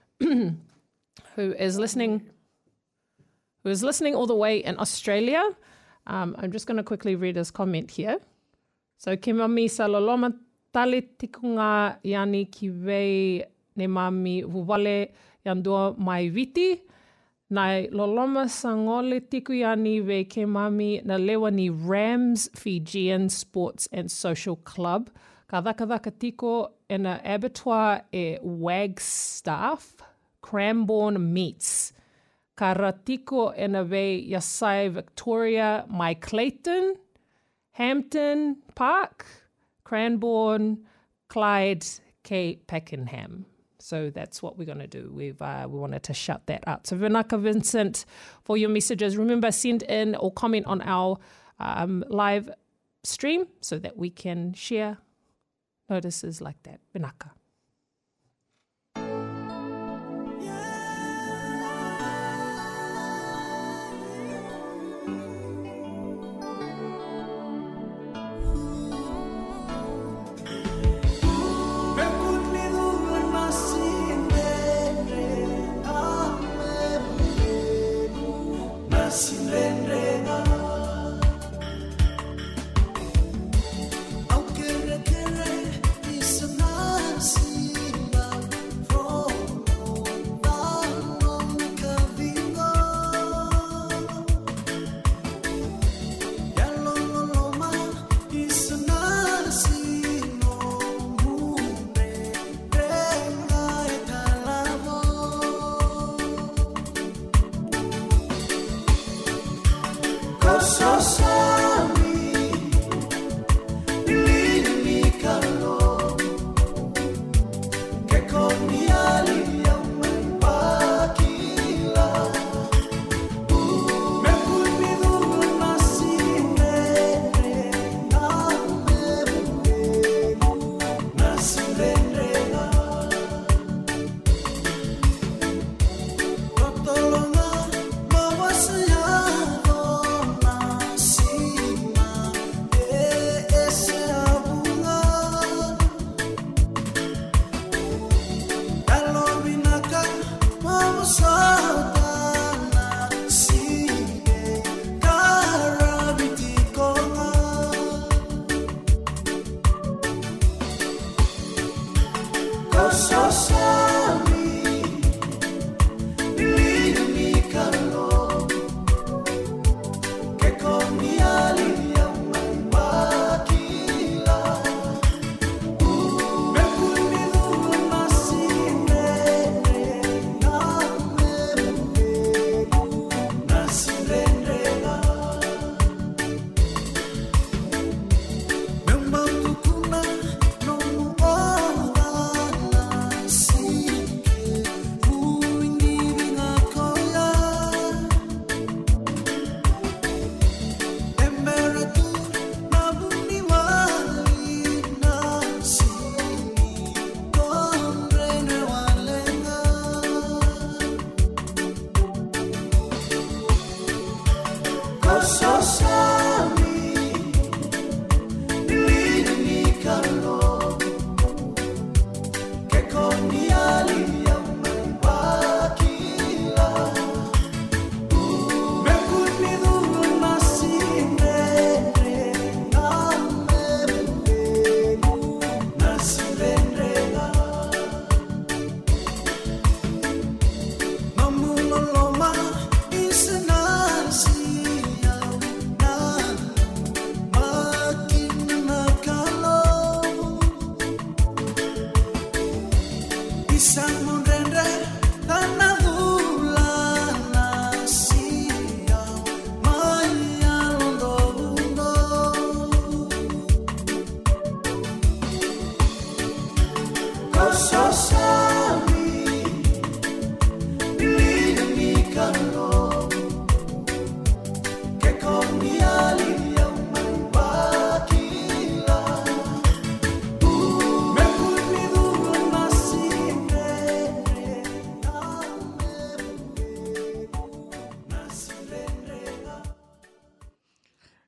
who is listening who is listening all the way in Australia. Um, I'm just going to quickly read his comment here. So, ke mami sa loloma tale tikunga yani ki wei ne mami vuwale yandua mai viti. Nai loloma sangole tiku yani we ke mami na lewa ni Rams Fijian Sports and Social Club. Ka wakawaka tiko in a abattoir e Wagstaff, Cranbourne Meats. Ka ratiko in a we Yasai Victoria, my Clayton, Hampton Park, Cranbourne, Clyde, K. Pakenham. So that's what we're going to do. We've uh, we wanted to shout that out. So Vinaka Vincent, for your messages, remember send in or comment on our um, live stream so that we can share notices like that. Vinaka.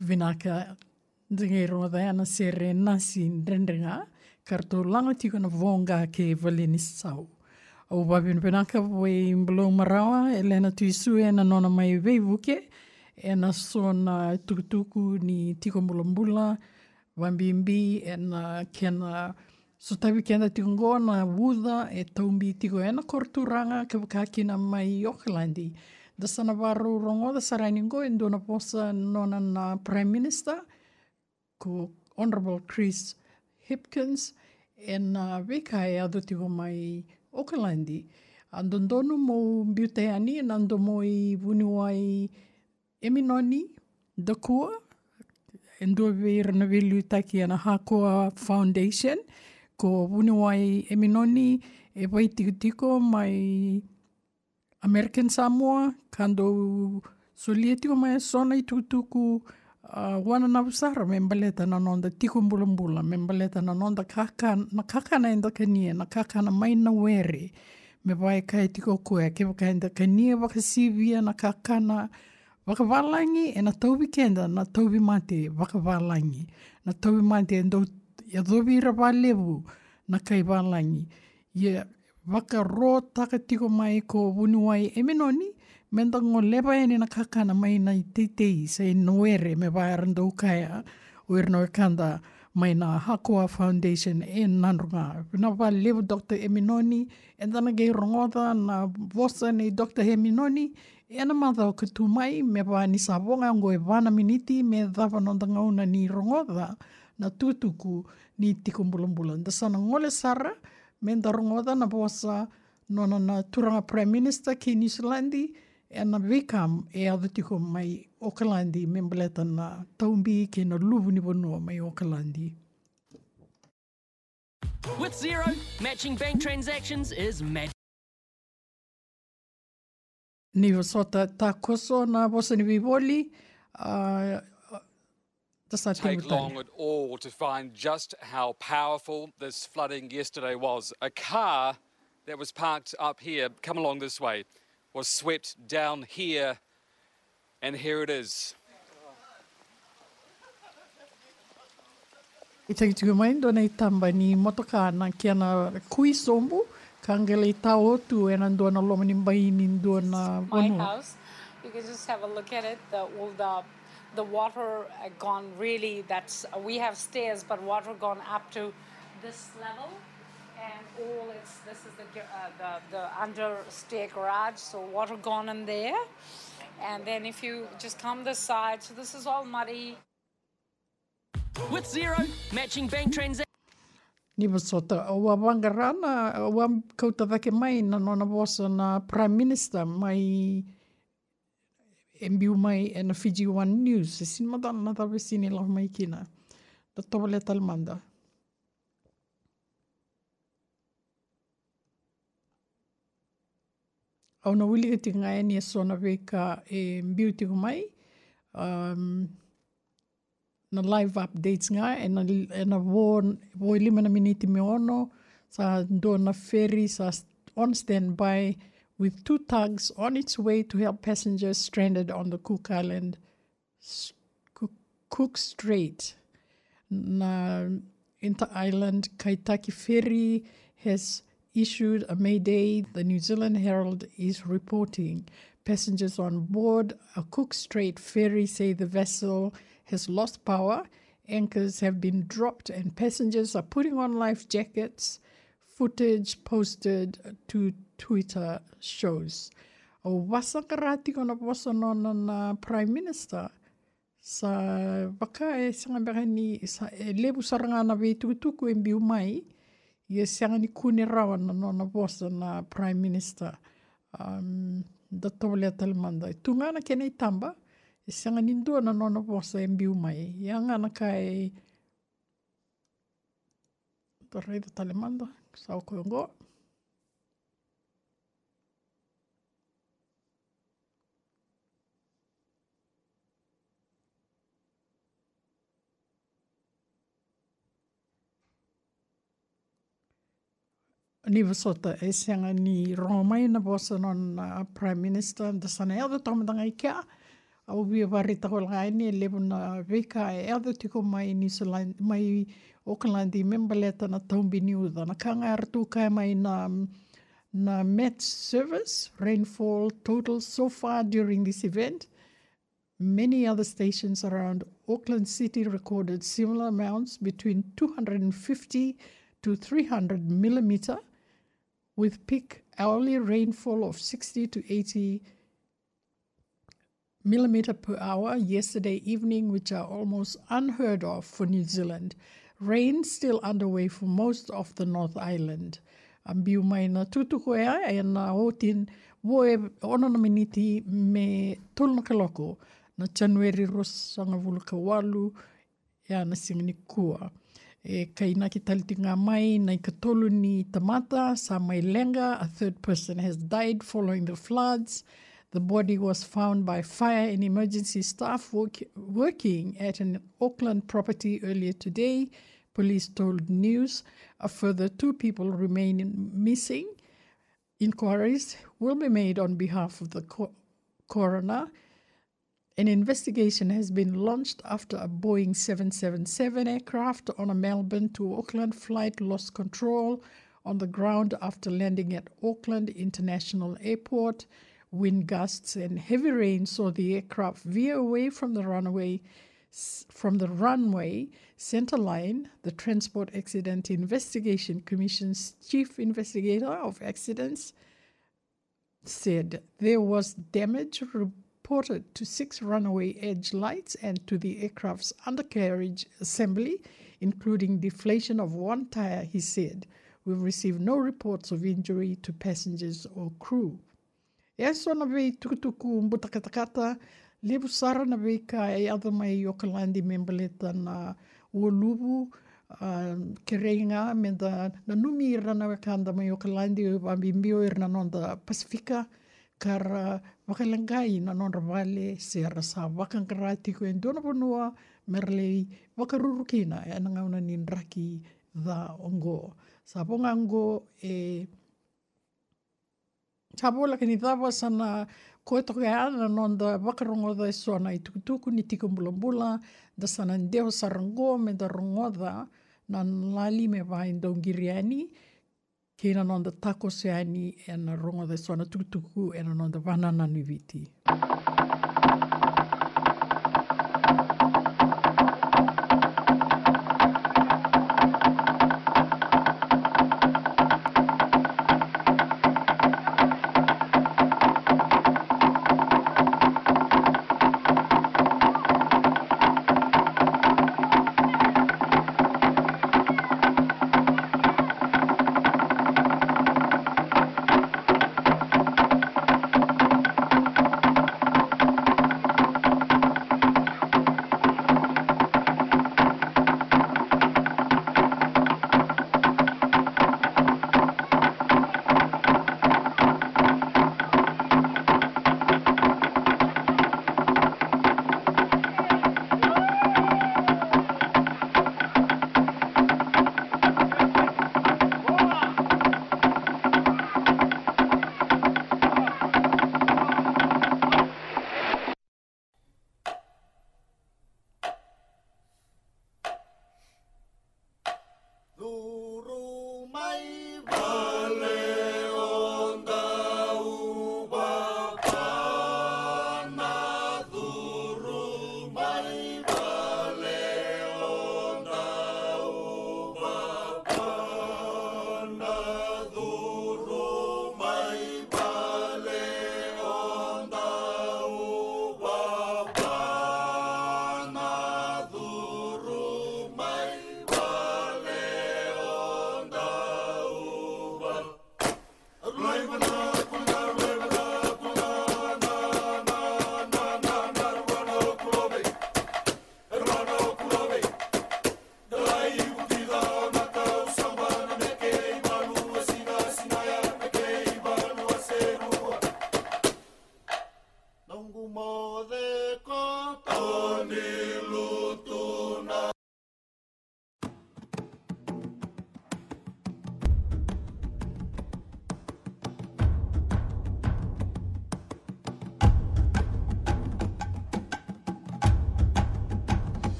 vinaka dingay roda ana sere nasi ndrendenga karto langa tiko na vonga ke valini sau. O babin vinaka voi mblo marawa elena tuisu e na nona mai veivuke e na sona tukutuku ni tiko mbula wambimbi e na kena so tawi kena tiko ngoa na wuda e taumbi tiko e na korturanga ke wakakina mai Aucklandi. Da sana waru rongo da sarani ngo e ndona posa nona na Prime Minister ko Honourable Chris Hipkins e na weka e ado tiko mai Aucklandi. Andondonu mo mbiuteani e nando mo i wuniwai Eminoni da kua e ndua veira na velu taki ana Hakoa Foundation ko wuniwai Eminoni e wai tiko tiko mai American Samoa kando solia tiko mai sona i tukutuku uh, wana na usara me mbaleta na nonda tiko mbula mbula me mbaleta na nonda kaka na kaka na enda kania na kaka na mai na were me vai kai tiko koe ke waka enda kania waka sivia na kaka na waka walangi e na taubi kenda na taubi mate waka walangi na taubi mate e ndo ya dobi raba levu na kai walangi ye waka ro taka tiko mai ko wunuai Eminoni menda ngo leba ene na kakana mai na teitei sa i noere me vai arando ukaya o erno kanda mai na Hakoa Foundation e nanrunga. Pina wa levu Doctor Eminoni e dana gei rongoda na vosa ni Doctor Eminoni e na mata o kutu mai me wa ni sabonga ngo e wana miniti me dhava nonda ngauna ni rongoda na tutuku ni tiko mbulumbula. Da sana ngole sara me nda rongoda na vosa nona na turanga Prime Minister ki New Zealandi e na wikam e adu tiko mai Aucklandi me mbaleta na taumbi ke na luvu ni bonua mai Aucklandi. With Xero, matching bank transactions is magic. Ni wasota ta koso na vosa ni vivoli uh, take long at all to find just how powerful this flooding yesterday was. A car that was parked up here, come along this way, was swept down here, and here it is. I tangi tuku mai ndona I tamba ni motoka na kia na kui sombu ka angela I tau otu e na ndona loma ni mai ni ndona My wanua. house, you can just have a look at it. The all the the water uh, gone really. That's uh, we have stairs, but water gone up to this level, and all it's this is the ga- uh, the the under stair garage. So water gone in there, and then if you just come this side, so this is all muddy. With Xero, matching bank transactions. Ni wasota o wa wangarana o wa kauta wake mai na nona vosa na Prime Minister mai e mbiu mai e na Fiji One News. E sin madana na tawe sini lau mai kina. Da tawale talmanda. Au na wili ke tinga e ni e sona weka e mbiu tiko mai. Um, na live updates nga e na, e na wo, wo lima na miniti me ono sa ndo na ferry sa on standby with two tugs on its way to help passengers stranded on the Cook Island, Cook, Cook Strait. Na inter-island Kaitaki ferry has issued a mayday. The New Zealand Herald is reporting passengers on board a Cook Strait ferry say the vessel has lost power, anchors have been dropped, and passengers are putting on life jackets. Footage posted to Twitter shows. O wasakarati kona posa nona na Prime Minister sa baka e sanga baka ni sa e lebu saranga na vei tukutuku e mbiu mai i e sanga ni kune rawa na nona posa na Prime Minister um, da tawalea talamanda. Tunga na kena I tamba e sanga ni ndua na nona posa e mbiu mai. Ianga na kai da rei da talamanda sa o koe ni wasota e sanga ni rongo mai na bosa non uh, Prime Minister da sana ea da tamatanga I kia au bia warita ko la ni level na veka e other tiko mai ni Zealand mai Auckland i member letter na Taumbi Niuda na kanga artu kai mai na na Met service rainfall total so far during this event. Many other stations around Auckland City recorded similar amounts between two hundred fifty to three hundred millimeter, with peak hourly rainfall of sixty to eighty millimeter per hour yesterday evening, which are almost unheard of for New Zealand. Rain still underway for most of the North Island. Ambiu mai na tutuko ea e na otin woe ono na miniti me tolu na kaloko na January rosanga vuluka walu ea na singini kua. E kaina ki talitinga mai na ikatolu ni tamata sa mai lenga, a third person has died following the floods. The body was found by fire and emergency staff work, working at an Auckland property earlier today. Police told News a further two people remain missing. Inquiries will be made on behalf of the co- coroner. An investigation has been launched after a Boeing seven seventy-seven aircraft on a Melbourne to Auckland flight lost control on the ground after landing at Auckland International Airport. Wind gusts and heavy rain saw the aircraft veer away from the runway from the runway center line. The Transport Accident Investigation Commission's chief investigator of accidents said there was damage reported to six runway edge lights and to the aircraft's undercarriage assembly, including deflation of one tire, he said. We've received no reports of injury to passengers or crew. E so na vei tukutuku mbuta katakata, lebu sara na vei ka e adha mai Auckland member leta na uolubu, uh, ke reinga me da na numi irana kanda mai Auckland i ambimbio irana nonda Pasifika, kara wakalangai na nonda vale se rasa wakangarati ko endona ponua merlei wakarurukina e nangauna ni nraki da ongo. Sa ponga ongo e Tabola kini dawa sana koe toke ana nonda wakarongo da sona i tukutuku ni tiko mbulambula da sana ndeo sarango me da rongoda na lali me vai ndongiriani ke na nonda tako seani e na rongo da sona tukutuku e na nonda vanana niviti.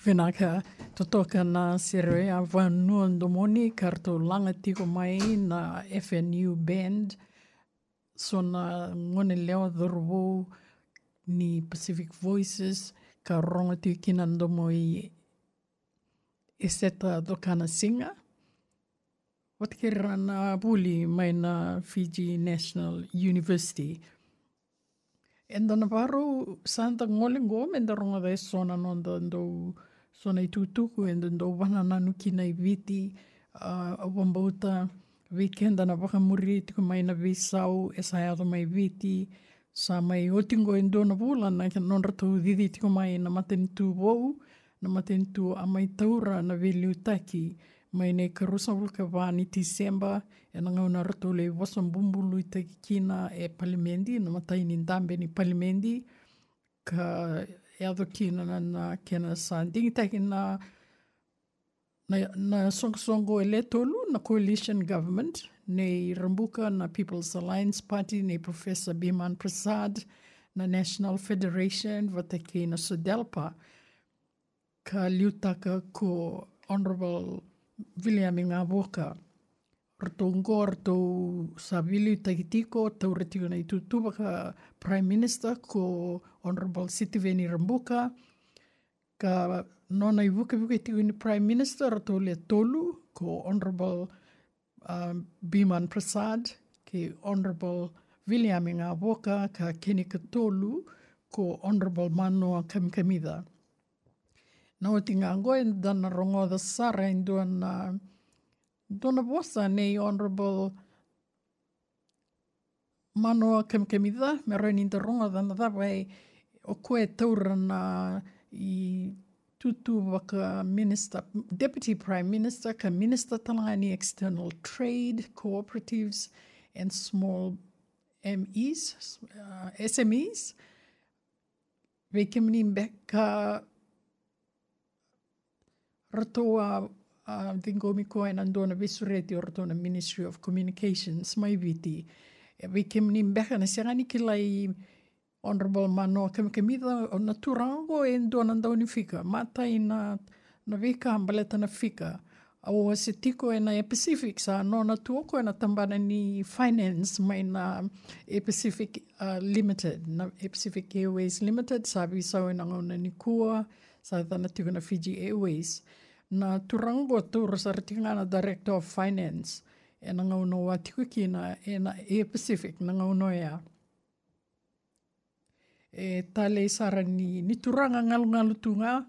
Whenaka, totoka na serea vanua ndomoni, karto langa tiko mai na F N U Band, so na ngone leo dhorwo ni Pacific Voices, ka ronga tui kina ndomo i Eseta Dokana Singa. Watikera na puli mai na Fiji National University. Enda na waro santa ngole ngom enda ronga dai sona nonda ndo sona i tutuku enda ndo wana nanu kina i viti uh, a wambauta weekenda na waka muri tiku mai na visau e sa ato mai viti sa mai otingo endo na vula na nonra tu didi tiku mai na matenitu wou na matenitu a mai taura na viliu taki mai nei karusa vulka vani Disemba e na ngauna rato le wasan bumbulu i taki kina e palimendi na matai ni ndambe ni palimendi ka e ado kina na, na kena sa dingi taki na na, na songo-songo e le tolu na coalition government nei Rambuka na People's Alliance Party nei Professor Biman Prasad na National Federation vataki na Sodelpa ka liutaka ko Honorable William Ngawoka. Rato ngo, rato sa vili takitiko, tau ratiko na itutuba ka Prime Minister ko Honorable Sitiveni Rambuka. Ka nona i wuka wuka tiko ni Prime Minister, rato le tolu ko Honorable um, Biman Prasad, ke Honorable William Ngawoka, ka Kenika tolu ko Honorable Manoa Kamkamida. Na o tinga ngoe dana rongo da sara in duana dona bosa nei Honorable Manoa Kamkamida me roi ni da rongo dana dawai o koe taura na i tutu waka Minister, Deputy Prime Minister ka Minister talangani External Trade, Cooperatives and Small M Es, uh, S M Es. Wekemni mbeka ratoa uh, dingomi koe nandona visureti o ratona Ministry of Communications mai viti. E wikem ni mbeka na sirani kilai Honorable Manoa Kamkamida o na turango e ndona ndauni fika. Matai na, na vika ambaleta na fika. Au se tiko e na e Pacific sa no na tuoko e na tambana ni finance mai na e Pacific uh, Limited. Na e Pacific Airways Limited sa visau e na ngauna ni kua sa tana tiko na Fiji Airways. Na turango tūra sa ratingana Director of Finance e na ngauno wa tiko kina e na Air Pacific na ngauno ea. E tale sara ni, ni turanga ngalu-ngalu tunga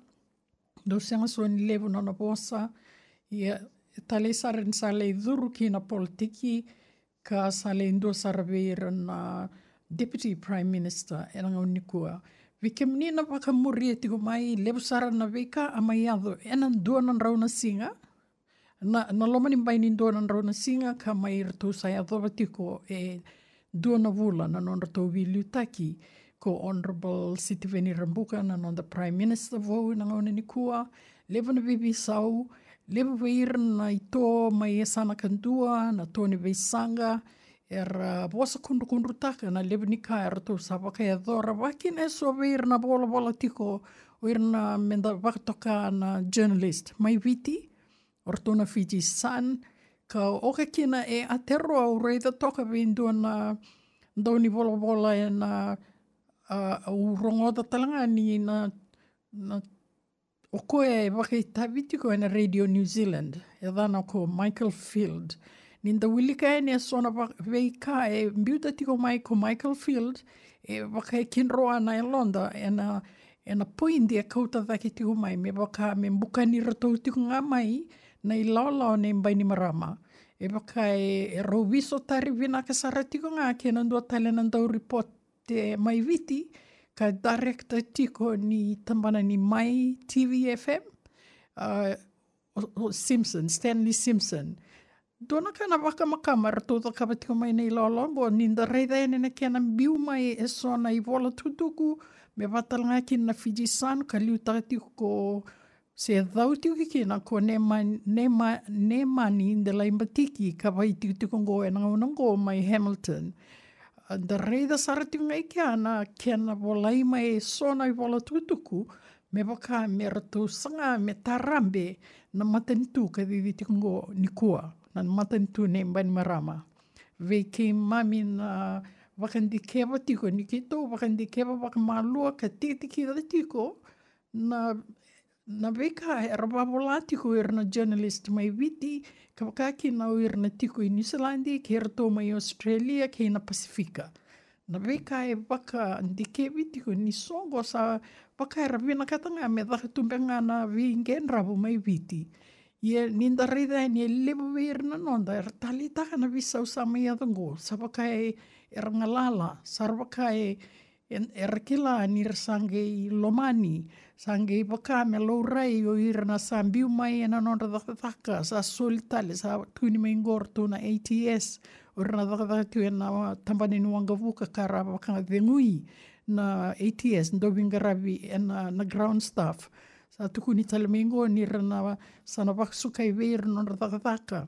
do senga so ni levu nona bosa e tale sara ni sale dhuru kina politiki ka sale indo sara veira na Deputy Prime Minister e na ngauni kua. Vike menina waka muri e tiko mai levu sara na vika a mai ado e na duana rauna singa. Na, na loma ni mai ni duana rauna singa ka mai rato sai ado tiko e duana vula na non rato viliu taki ko Honorable Sitiveni Rambuka na non the Prime Minister vau na ngauna ni kua. Levu na vivi sau, levu veira na ito mai e sana kandua na tōni veisanga. Era bosa kundu-kundu taka na levu ni ka era tō sa waka e dhora wakin e so veira na bola-bola tiko o ira na menda wakatoka na journalist mai viti o ratona Fiji Sun ka oka kina e ateroa o reida toka vindua na ndauni bola-bola e na uh, u rongoda talanga ni na, na o koe e waka i tawitiko e na Radio New Zealand e dhana ko Michael Field. Ninda wilika e nea sona veika e mbiuta tiko mai ko Michael Field e waka e kinroa na e londa e na, e na poindi e kauta dhake tiko mai me waka me mbuka ni ratou tiko ngā mai na i laolao ne mbai ni marama. E waka e, e rowiso tari vina ka sara tiko ngā ke nandua tale nandau report te mai viti ka director tiko ni tambana ni Mai T V F M uh, o, o Simpson, Stanley Simpson. Dona kana waka makama rato ta kapatiko mai nei laolombo ninda reida e nena kena biu mai e sona i vola tutuku me watalanga ki na Fiji Sun ka liu takatiko ko se dhau tiko kina ko ne, ma, ne, ma, ne mani de la imbatiki ka vai tiko tiko ngo e nangaunango mai Hamilton. Da reida sara tiko ngai kia na kena volai mai e sona i vola tutuku Me waka me rato sanga me tarambe na matanitu ka vivitingo ni kua. Na matanitu ne mbani marama. Ve ke mami na wakandi kewa tiko ni kito wakandi kewa waka malua ka tiki tiko na na veka e rawawola tiko ir na journalist mai viti ka wakaki na ir na tiko i New Zealand ke rato mai Australia ke na Pasifika. Na veka e waka ndike vitiko ni songo sa waka e ravina katanga me dhaka tumbenga na vingen rabu mai viti. Ia ninda reida ni e lewa veir na nonda e ratali taka na visau sa mai adango. Sa waka e e rangalala, sa waka e e rakila ni rasange i Lomani. Sange i waka me lourai o ira na sambiu mai e na nonda dhaka dhaka. Sa solitale, sa tuni mai ngor tuna A T S. Ora na dhaka dhaka tu e na tambani nuanga vuka kara waka vengui na A T S, ndo wingaravi e na, na ground staff. Sa tuku ni talamingo ni rana sana waksuka i veir nonda dhaka dhaka.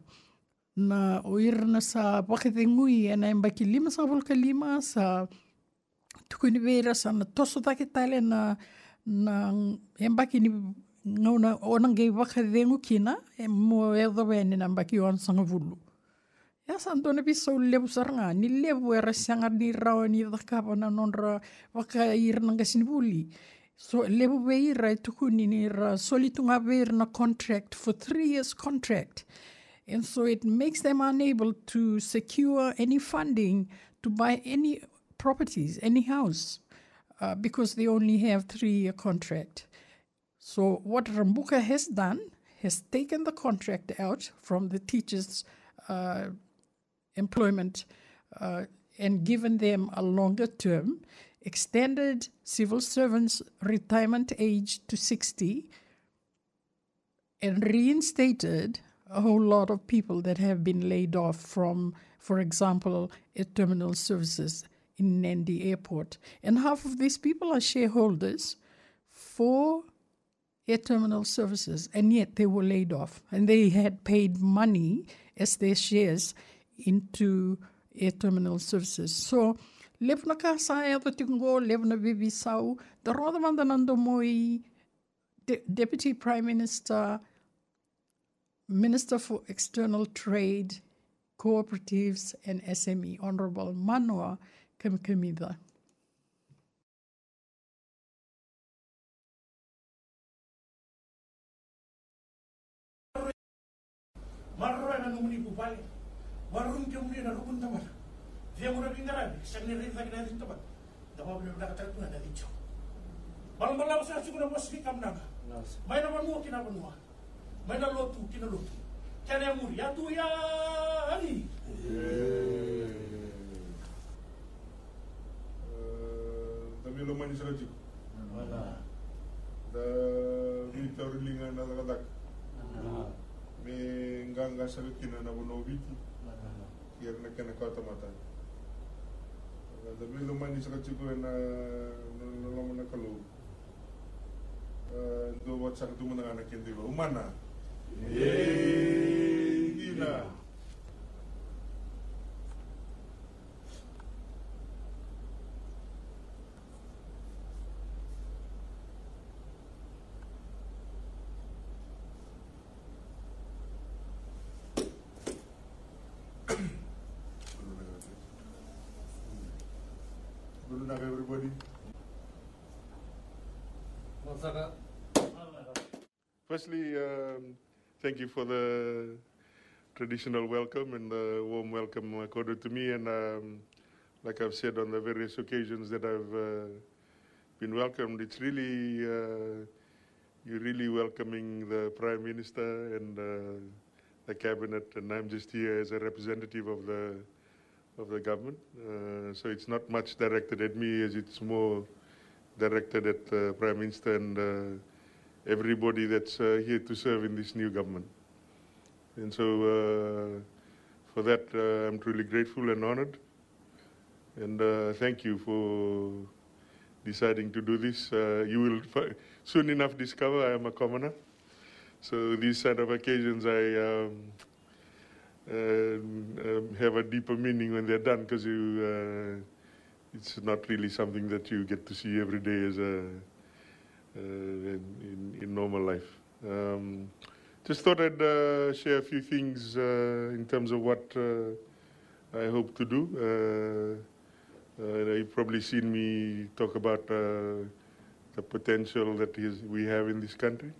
Na o ira na sa waka vengui e na embaki lima sa volka lima sa tuku ni veira sa na toso take tale na na embaki ni ngauna onange waka vengu kina e mo e dhoweni na embaki o ansanga vulu. Ya santone piso lebu saranga ni lebu era sanga ni rawa ni dhakapa na nonra waka ira nanga sinibuli. So lebu veira tuku ni ni ra solitunga veira na contract for three years contract. And so it makes them unable to secure any funding to buy any properties, any house, uh, because they only have three-year contract. So what Rambuka has done, has taken the contract out from the teachers' uh, employment uh, and given them a longer term, extended civil servants' retirement age to sixty, and reinstated a whole lot of people that have been laid off from, for example, Air Terminal Services in Nandi Airport. And half of these people are shareholders for Air Terminal Services, and yet they were laid off. And they had paid money as their shares into Air Terminal Services. So, levna ka sa e tingo, levna vivi sau, the roda mandanando moi, De- Deputy Prime Minister, Minister for External Trade, Cooperatives and S M E, Honorable Manoa Kamikamiva. Marro na numuni bupale. Warung ke muni na rukun tamat. Dia mura bingarabi, sagni rin lagi na din tamat. Dapat benar benar kata tu na dari jauh. Malam malam saya cukup nak wasli kam naga. Main apa nuah kina apa nuah. Main lotu kina lotu. Kena muri ya tu ya ani. Tapi lo main serajik. Mana? Da militer lingan na lagadak. Me nganga salut kina na bono viti. Kier na kena kau tamatan. Tapi lo main serajik ko na na lo na kalau. Do wat sak tu mana anak kendi lo umana. Yeay, gila. Good night, everybody. Firstly, um, thank you for the traditional welcome and the warm welcome accorded to me. And um, like I've said on the various occasions that I've uh, been welcomed, it's really, uh, you're really welcoming the Prime Minister and uh, the Cabinet, and I'm just here as a representative of the of the government. Uh, so it's not much directed at me, as it's more directed at the Prime Minister and uh, everybody that's uh, here to serve in this new government. And so uh, for that, uh, I'm truly grateful and honored. And uh, thank you for deciding to do this. Uh, you will soon enough discover I am a commoner. So these kind of occasions, I um, uh, um, have a deeper meaning when they're done, because you, uh, it's not really something that you get to see every day as a in, in, in normal life. Um, just thought I'd uh, share a few things uh, in terms of what uh, I hope to do. Uh, uh, you've probably seen me talk about uh, the potential that is, we have in this country.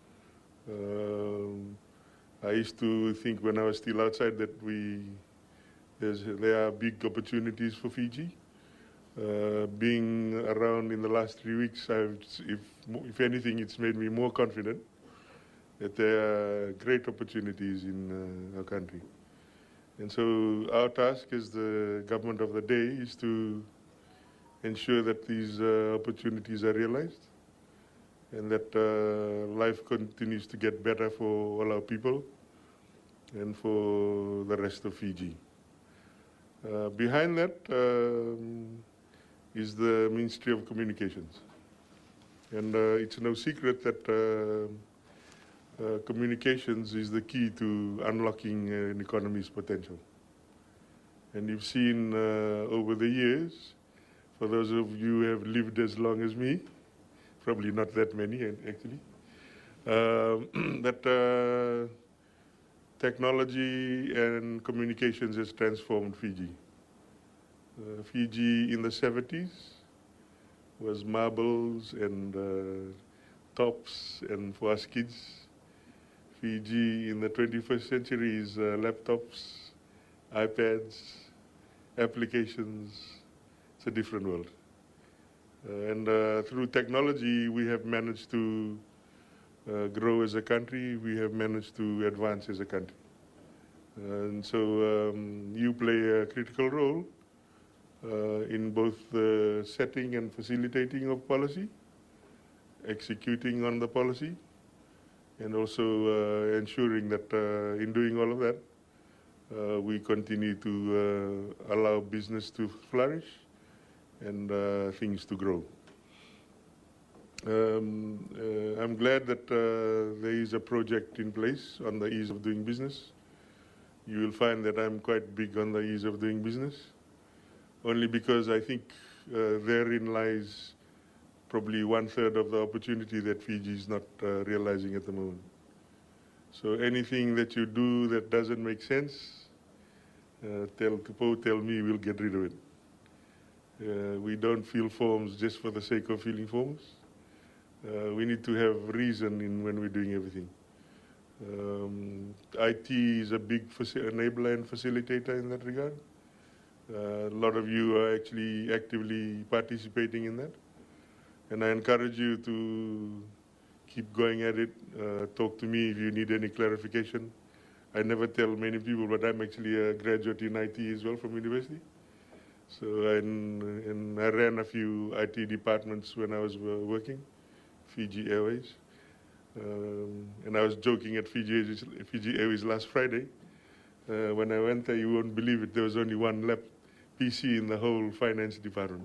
Um, I used to think when I was still outside that we there's, there are big opportunities for Fiji. Uh, being around in the last three weeks, I've, if, if anything, it's made me more confident that there are great opportunities in uh, our country. And so our task as the government of the day is to ensure that these uh, opportunities are realized and that uh, life continues to get better for all our people and for the rest of Fiji. Uh, behind that um, is the Ministry of Communications. And uh, it's no secret that uh, uh, communications is the key to unlocking uh, an economy's potential. And you've seen uh, over the years, for those of you who have lived as long as me, probably not that many actually, uh, that uh, technology and communications has transformed Fiji. Uh, Fiji in the seventies was marbles and uh, tops and for us kids. Fiji in the twenty-first century is uh, laptops, iPads, applications. It's a different world. Uh, and uh, through technology, we have managed to uh, grow as a country. We have managed to advance as a country. Uh, and so um, you play a critical role uh, in both the setting and facilitating of policy, executing on the policy, and also uh, ensuring that uh, in doing all of that, uh, we continue to uh, allow business to flourish and uh, things to grow. Um, uh, I'm glad that uh, there is a project in place on the ease of doing business. You will find that I'm quite big on the ease of doing business, only because I think uh, therein lies probably one third of the opportunity that Fiji is not uh, realizing at the moment. So anything that you do that doesn't make sense, uh, tell Kupo, tell me, we'll get rid of it. Uh, we don't fill forms just for the sake of filling forms. Uh, we need to have reason in when we're doing everything. Um, I T is a big enabler and facilitator in that regard. Uh, a lot of you are actually actively participating in that. And I encourage you to keep going at it. Uh, talk to me if you need any clarification. I never tell many people, but I'm actually a graduate in I T as well from university. So and, and I ran a few I T departments when I was uh, working, Fiji Airways. Um, and I was joking at Fiji, Fiji Airways last Friday. Uh, when I went there, you won't believe it, there was only one lap P C in the whole finance department.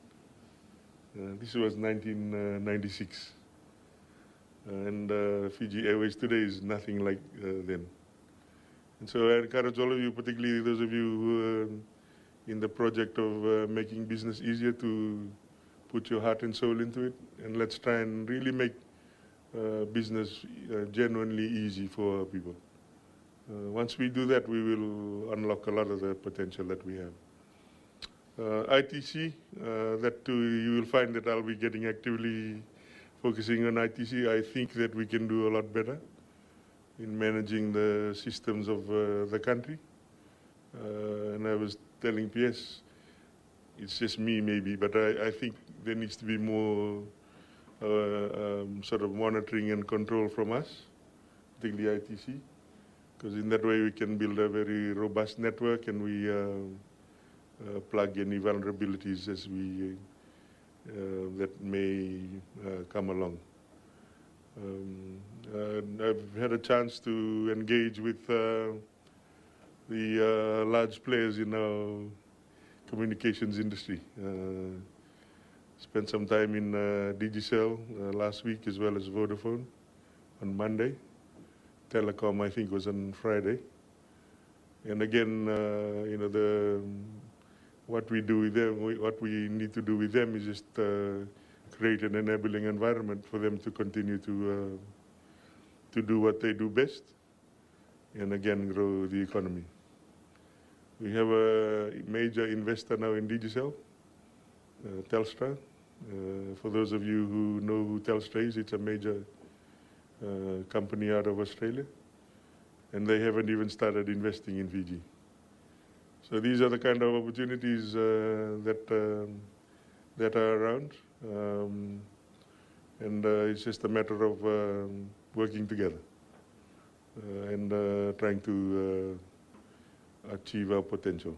Uh, this was nineteen ninety-six. Uh, and uh, Fiji Airways today is nothing like uh, then. And so I encourage all of you, particularly those of you who are in the project of uh, making business easier, to put your heart and soul into it. And let's try and really make uh, business uh, genuinely easy for people. Uh, once we do that, we will unlock a lot of the potential that we have. Uh, I T C, uh, that too, you will find that I'll be getting actively focusing on I T C. I think that we can do a lot better in managing the systems of uh, the country. Uh, and I was telling P S, it's just me maybe, but I, I think there needs to be more uh, um, sort of monitoring and control from us, particularly I T C, because in that way we can build a very robust network and we uh, uh, plug any vulnerabilities as we uh, that may uh, come along. Um, uh, I've had a chance to engage with uh, the uh, large players in our communications industry. Uh, spent some time in uh, Digicel uh, last week, as well as Vodafone on Monday. Telecom, I think, was on Friday. And again, uh, you know, the what we do with them, we, what we need to do with them is just uh, create an enabling environment for them to continue to uh, to do what they do best, and again grow the economy. We have a major investor now in Digicel, uh, Telstra. Uh, for those of you who know who Telstra is, it's a major uh, company out of Australia, and they haven't even started investing in Fiji. So these are the kind of opportunities uh, that um, that are around, um, and uh, it's just a matter of um, working together uh, and uh, trying to uh, achieve our potential.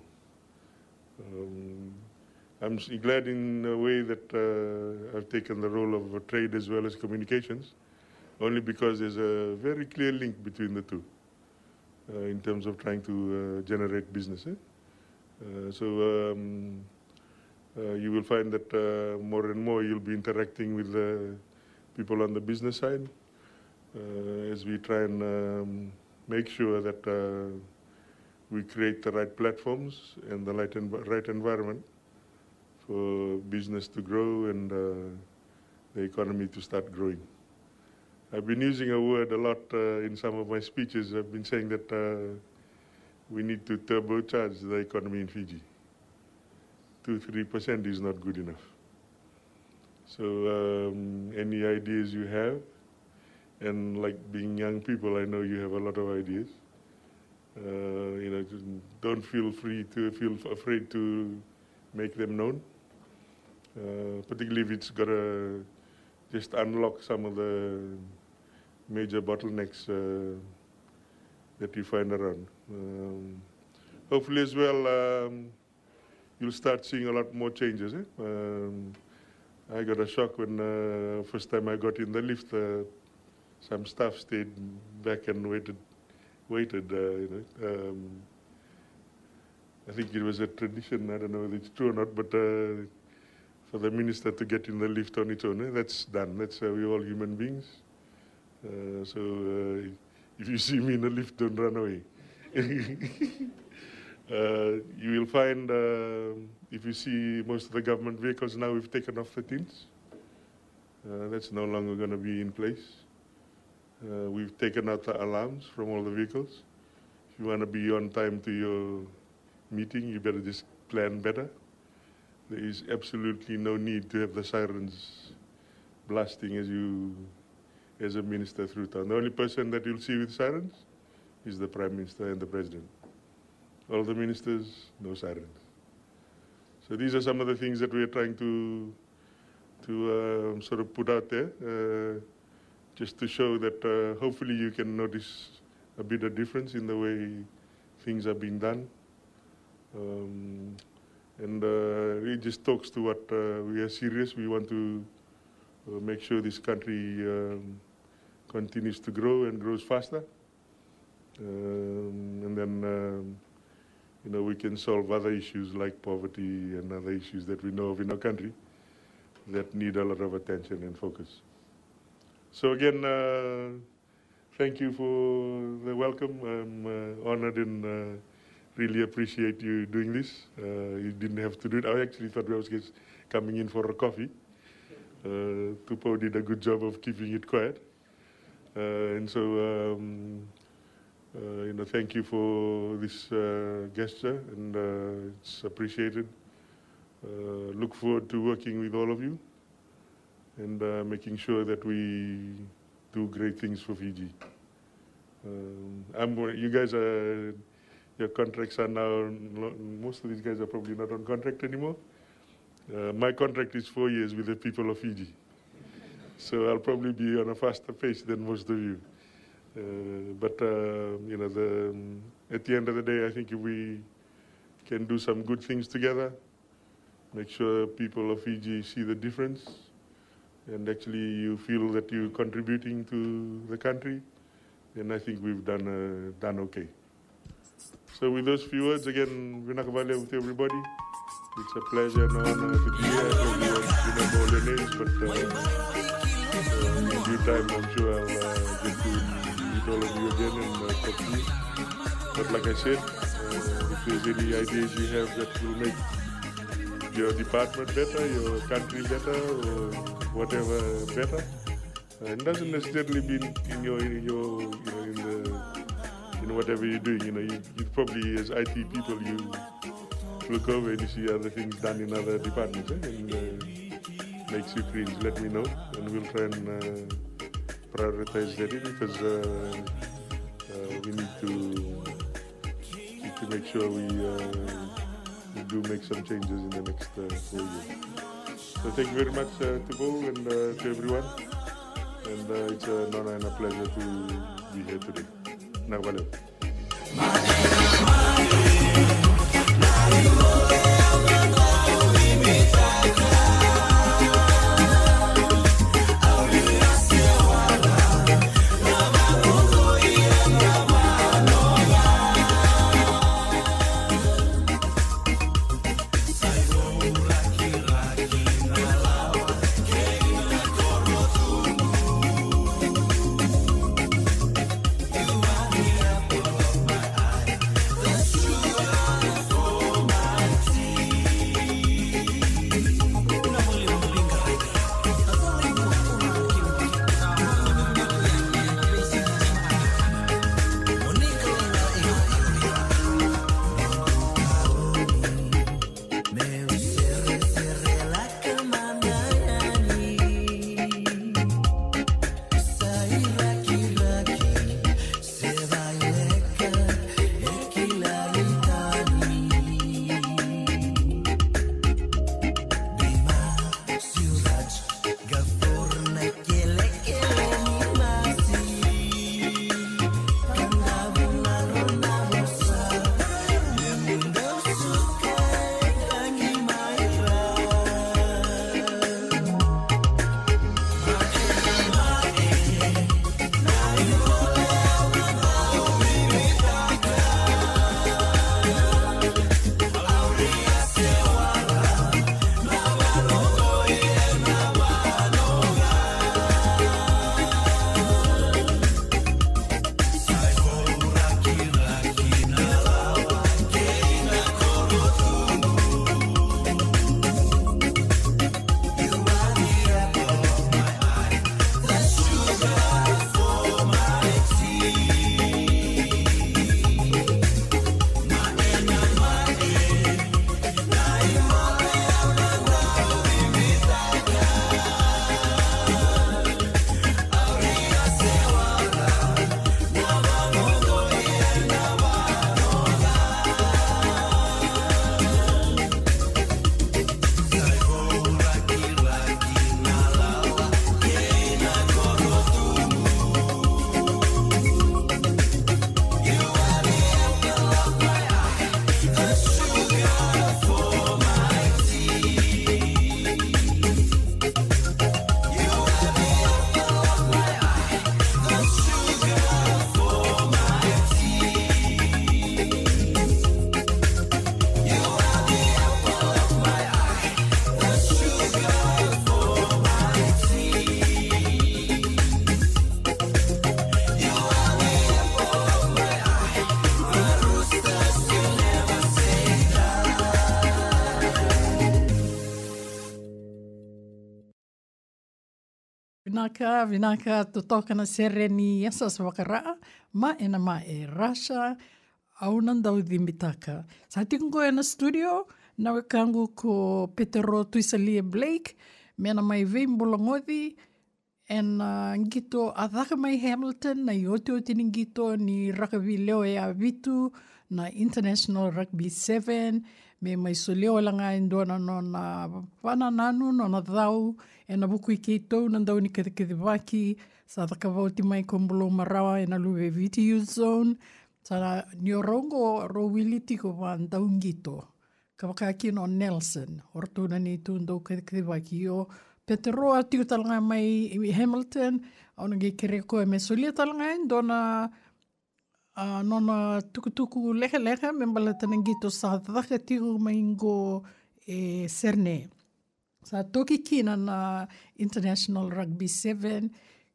Um, I'm glad in a way that uh, I've taken the role of trade as well as communications, only because there's a very clear link between the two uh, in terms of trying to uh, generate business. Eh? Uh, so um, uh, you will find that uh, more and more you'll be interacting with uh, people on the business side uh, as we try and um, make sure that uh, we create the right platforms and the right, env right environment for business to grow and uh, the economy to start growing. I've been using a word a lot uh, in some of my speeches. I've been saying that uh, we need to turbocharge the economy in Fiji. Two, three percent is not good enough. So um, any ideas you have, and like being young people, I know you have a lot of ideas. Uh, you know, don't feel free to feel afraid to make them known. Uh, particularly if it's got to just unlock some of the major bottlenecks uh, that you find around. Um, hopefully as well, um, you'll start seeing a lot more changes. Eh? Um, I got a shock when uh, first time I got in the lift, uh, some staff stayed back and waited. Waited, uh, you know. Um, I think it was a tradition. I don't know whether it's true or not, but uh, for the minister to get in the lift on its own, eh? That's done. That's uh, we're all human beings. Uh, so uh, if you see me in the lift, don't run away. uh, you will find, uh, if you see most of the government vehicles now, we've taken off the tins. Uh, that's no longer going to be in place. Uh, we've taken out the alarms from all the vehicles. If you want to be on time to your meeting, you better just plan better. There is absolutely no need to have the sirens blasting as you, as a minister through town. The only person that you'll see with sirens is the Prime Minister and the President. All the ministers, no sirens. So these are some of the things that we're trying to, to um, sort of put out there, uh, just to show that uh, hopefully you can notice a bit of difference in the way things are being done. Um, and uh, it just talks to what uh, we are serious. We want to uh, make sure this country um, continues to grow and grows faster. Um, and then, um, you know, we can solve other issues like poverty and other issues that we know of in our country that need a lot of attention and focus. So again, uh, thank you for the welcome. I'm uh, honored and uh, really appreciate you doing this. Uh, you didn't have to do it. I actually thought I was just coming in for a coffee. Uh, Tupo did a good job of keeping it quiet. Uh, and so, um, uh, you know, thank you for this uh, gesture, and uh, it's appreciated. Uh, look forward to working with all of you and uh, making sure that we do great things for Fiji. Um, I'm, you guys are, your contracts are now, most of these guys are probably not on contract anymore. Uh, my contract is four years with the people of Fiji. So I'll probably be on a faster pace than most of you. Uh, but, uh, you know, the, um, at the end of the day, I think if we can do some good things together, make sure people of Fiji see the difference, and actually you feel that you're contributing to the country, then I think we've done uh, done okay. So with those few words, again, Vinakavale with everybody. It's a pleasure and honor to be here. I don't remember all your names, but uh, uh, in due time, I'm sure I'll uh, get to meet all of you again and uh, talk to you. But like I said, uh, if there's any ideas you have that will make your department better, your country better, or whatever better. Uh, it doesn't necessarily mean in your, in your, you know, in the, in whatever you're doing. You know, you, you probably as I T people, you look over and you see other things done in other departments, eh? and uh, makes you cringe. Let me know, and we'll try and uh, prioritize that because uh, uh, we need to need to make sure we, uh, we do make some changes in the next uh, four years. So thank you very much uh, to Bo and uh, to everyone. And uh, it's an honor and a pleasure to be here today. Nagvaleu. Vinaka, vinaka, tutokana sereni yasas wakaraa, ma ena ma e rasa, au nandau dhimitaka. Sa tikungo e na studio, nawe kangu ko Petero Tuisalia Blake, mena mai vei mbolangodi, en uh, ngito a dhaka mai Hamilton, na i oti oti ni ngito ni rakavi leo e a vitu, na International Rugby seven, me mai so leo langa indona no na wana nanu no na dhau, e na buku i kei tau na ndau ni katakiti waki, sa dhaka vauti mai kombolo marawa e na luwe viti youth zone, sa ni o rongo ro wiliti ko wa ndau ngito, ka wakaki no Nelson, orto na ni tu ndau katakiti waki o Petero a tiu talanga mai i Hamilton, au na nge kere koe me solia talanga indona Uh, nona tukutuku leha leha me mbalatana ngito sa dhaka tiu maingo e Serne. Sa toki kina na International Rugby seven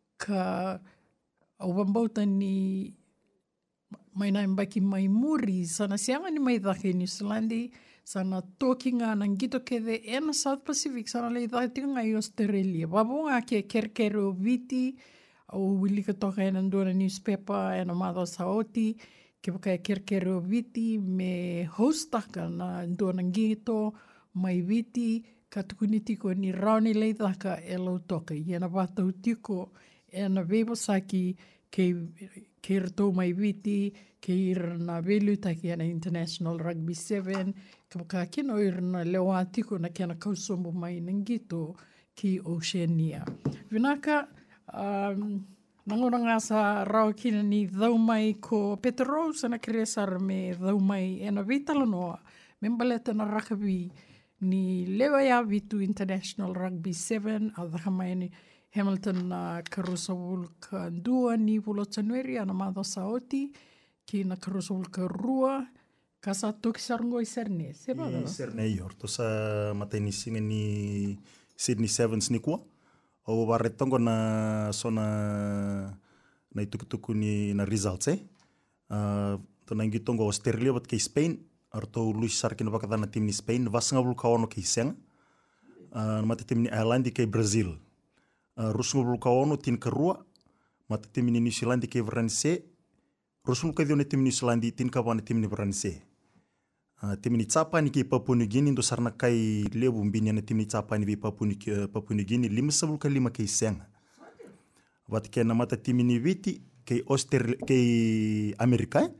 ka au wambauta ni mai nai mbaki mai muri sana sianga ni mai dhaka New Zealandi sana tokinga na ngito kede e na South Pacific sana le dai tinga i Australia. Wabonga ke kerkere o viti o wili ka toka e nandua na newspaper e na mado saoti ke waka e kerkere o viti me hostaka na ndua na ngito mai viti ka tukuni tiko ni raoni le daka e lau toka. I ana watau tiko e na vebosaki ke ke rato mai viti, ke irana velu taki ana International Rugby seven, ke waka kino irana leo atiko na kia na kausombo mai nangito ki Oceania. Vinaka, um, nangona ngā sa rao kina ni dhau mai ko Peter Rose ana keresara me dhau mai e na vitalanoa, membaleta na rakabi ni lewa ya vitu International Rugby seven, a dhaka mai ni Hamilton na karusa wulka dua ni wulo tanueri ana madho saoti ki na karusa wulka rua ka sa toki sarango i Serne. Seba I Serne i orto sa matai ni singa ni Sydney Sevens ni kua. O waretongo na sona na itukutuku ni na results eh. Uh, to na ingitongo Australia wat kei Spain. Arto Luis Sarkin wakata na tim ni Spain. Vasanga wulka ono kei senga. Uh, mata tim ni Ireland kei Brazil. Uh, Rusungu ka ono tin ka rua, mata timi ni New Zealand ke Varanse, rusungu ka dione timi New Zealand tin ka wana timi ni Varanse. Uh, timi ni Tsapani ke Papua New Guinea, ndo sarna kai lebu mbini na timi ni Tsapani vi Papua New Guinea, lima sabul ka lima ke senga. Wat ke na mata timi ni Viti ke Australia, ke Amerika eh?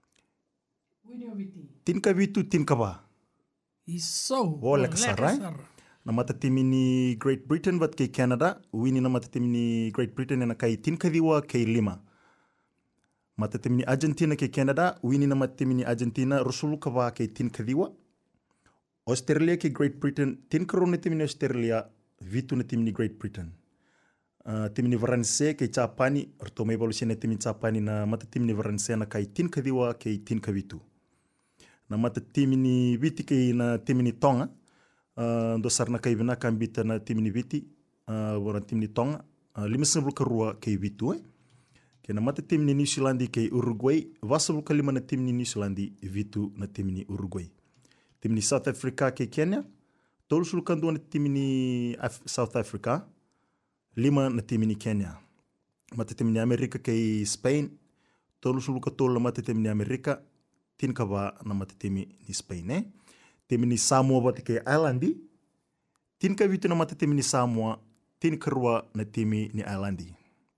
Tin ka vitu, tin ka ba? Iso. Oh, leka sarai. Na mata timi ni Great Britain wat kei Canada, wini na mata timi ni Great Britain na kai tin kadiwa kei lima. Mata timi ni Argentina kei Canada, wini na mata timi ni Argentina, rusulu kawa kei tin kadiwa. Australia kei Great Britain, tin karone timi ni Australia, vitu na timi ni Great Britain. Uh, timi ni Varanse kei Japani, orto mai balusia na timi ni Japani na mata timi ni Varanse na kai tin kadiwa kei tin kavitu. Na mata timi ni viti kei na timi ni Tonga, Uh, ndo sarna kai vina kambita na timi ni Viti, uh, wana timi ni Tonga, uh, lima sabul ka rua kei vitu eh. Kena mata timi ni New Zealand kei Uruguay, vasabul ka lima na timi ni New Zealand vitu na timi ni Uruguay. Timi ni South Africa kei Kenya, tolu sulu ka ndua na timi ni Af South Africa, lima na timi ni Kenya. Mata timi ni Amerika kei Spain, tolu sulu ka tolu na mata timi ni Amerika, tin ka ba na mata timi ni Spain eh. Timi ni Samoa wate ke Islandi, tin ka vitu na mata timi ni Samoa, tin karua na timi ni Islandi.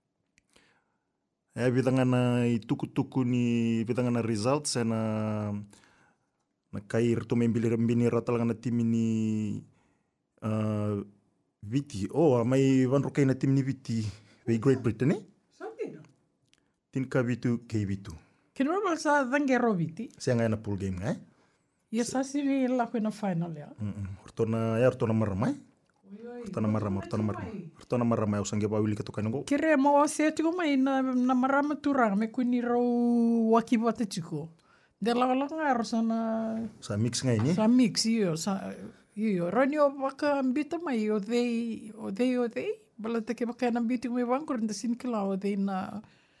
E vidanga na i tuku-tuku ni vidanga na results e na na kai rito me mbini ratalanga na timi ni uh, Viti. Oh, mai vanrokai na timi ni Viti vei Great Britain eh? Satina. Tin ka vitu kei vitu. Kino wala sa dhangero Viti? Siya nga na pool game nga eh? Yes, asini lako na final ya. Orto na ya orto na marama eh. Orto na marama, orto na marama. Orto na marama usange ba wili katoka ngo. Kire mo se tiko mai na na marama turang me kuni ro waki bata tiko. De la la ngaro sana sa mix nga ini. Sa mix iyo sa iyo ranyo baka ambita mai o dei o dei o dei. Bala te ke baka na ambita me wangkor nda sin kila o dei na.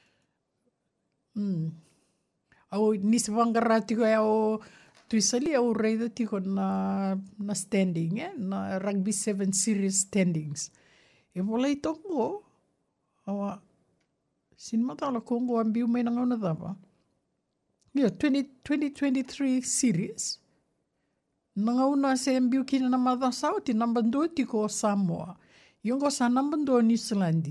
Hmm. Au nis wangarati ko o tu sali au reida tiko na na standing eh na rugby seven series standings. E vola i tongo awa sin mata la Kongo ambiu mai nanga una dava. Yeah, twenty twenty-three series. Nanga una se ambiu kina na mada sauti number two tiko Samoa. Yongo sa number two New Zealand.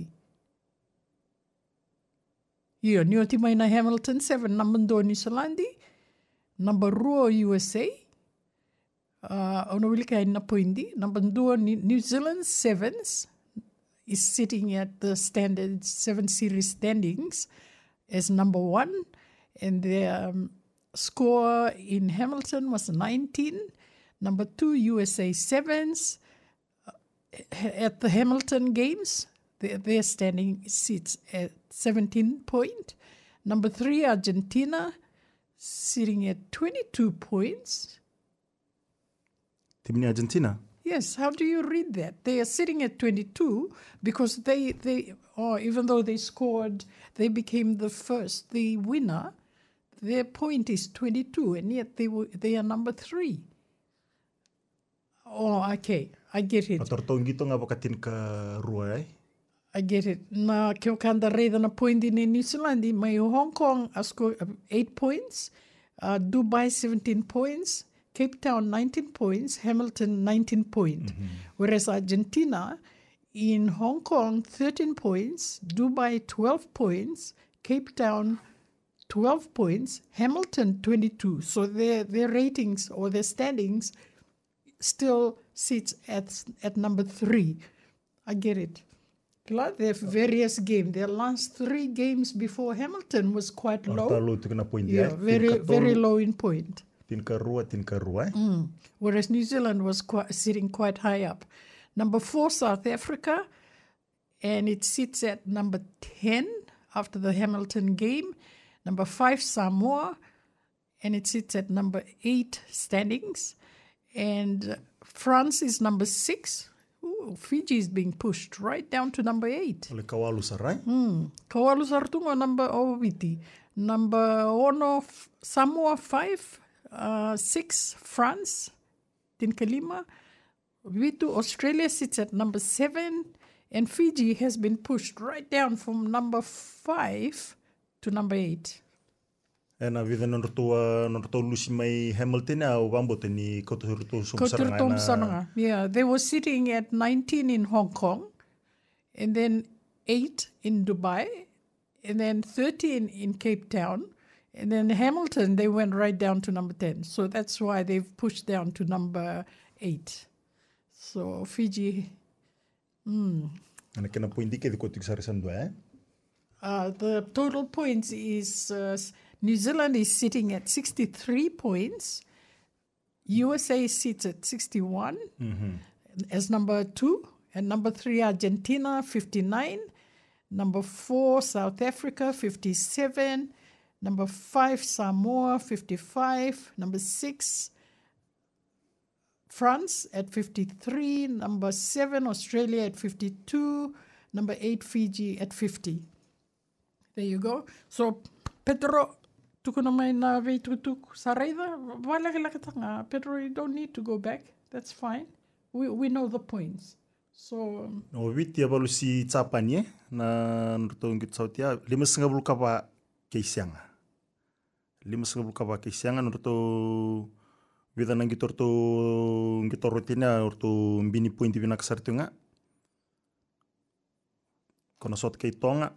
Yeah, ni oti mai na Hamilton seven number two New Zealand. Number two U S A, uh, ono wili kai na poindi. Number two New Zealand Sevens is sitting at the standard seven series standings as number one, and their um, score in Hamilton was nineteen. Number two U S A Sevens uh, at the Hamilton Games, their, their standing sits at seventeen point. Number three Argentina, sitting at twenty-two points. Timi ni Argentina? Yes, how do you read that? They are sitting at twenty-two because they, they oh, even though they scored, they became the first, the winner, their point is twenty-two, and yet they were, they are number three. Oh, okay. I get it. Atorto ngito nga wakatin ka rua ai. I get it. Na ke o kanda reida na point in New Zealand, mai o Hong Kong asko eight points, uh, Dubai seventeen points, Cape Town nineteen points, Hamilton nineteen points. Mm-hmm. Whereas Argentina, in Hong Kong thirteen points, Dubai twelve points, Cape Town twelve points, Hamilton twenty-two. So their their ratings or their standings still sits at at number three. I get it. They have various games. Their last three games before Hamilton was quite low. Yeah, very very low in point. Tinkarua, tinkarua. Mm. Whereas New Zealand was quite, sitting quite high up. Number four, South Africa, and it sits at number ten after the Hamilton game. Number five, Samoa, and it sits at number eight standings. And France is number six. Ooh, Fiji is being pushed right down to number eight. Ole Kawalusar, right? Mm. Kawalusar tungo number Owiti. Number ono, Samoa five, uh, six, France, Tinkalima. Vitu, Australia sits at number seven, and Fiji has been pushed right down from number five to number eight. Ena vida non rotua non rotua lusi mai Hamilton au wambote ni kotoruto somsaranga. Kotoruto Yeah, they were sitting at nineteen in Hong Kong, and then eight in Dubai, and then thirteen in Cape Town, and then Hamilton they went right down to number ten. So that's why they've pushed down to number eight. So Fiji. Mm. Ana kena pointi ke dikotik sarisan dua eh? Uh, the total points is uh, New Zealand is sitting at sixty-three points. U S A sits at sixty-one mm-hmm. as number two. And number three, Argentina, fifty-nine. Number four, South Africa, fifty-seven. Number five, Samoa, fifty-five. Number six, France at fifty-three. Number seven, Australia at fifty-two. Number eight, Fiji at fifty. There you go. So, Pedro, tukuna mai na veitutuk saraida, walakilakatanga. Pedro, you don't need to go back. That's fine. We we know the points. So, um, no witi abalu si tsapani eh na nurto ngit sautia lima setengah bulu kapa keisianga. Lima setengah bulu kapa keisianga nurto vida nang gitorto ngitorotina urto mbini pointi bina kasartunga. Kono sot kei tonga.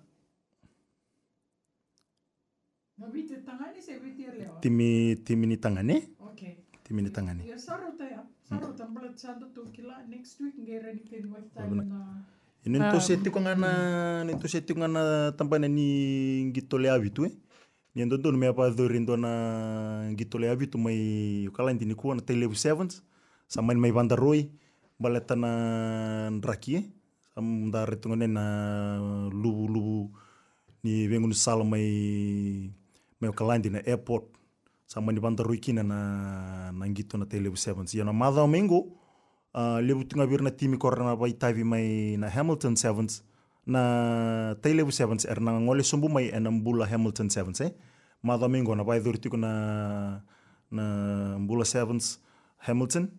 Timi timi ni tangani. Okay. Timi ni tangani. Ya sarota ya. Sarota mbala tsando to kila next week ngera ni ken wakta na. Ino nito seti ko ngana nito seti ko ngana tampana ni ngitole avitu eh. Ni ndo ndo me apa dorindo na ngitole avitu mai kala ndini ko na Tele Sevens. Sama mai Vandaroi baleta na ndraki eh. Sam da retungone na lubu lubu ni vengun sala mai mai kalandi na airport sama ni banda ruikina na na ngito na Tele Sevens ya na madha mengo uh, lebu tunga birna timi korna bai tavi mai na Hamilton Sevens na Tele Sevens er na ngole sumbu mai en mbula Hamilton Sevens eh madha mengo na bai durti na na mbula Sevens Hamilton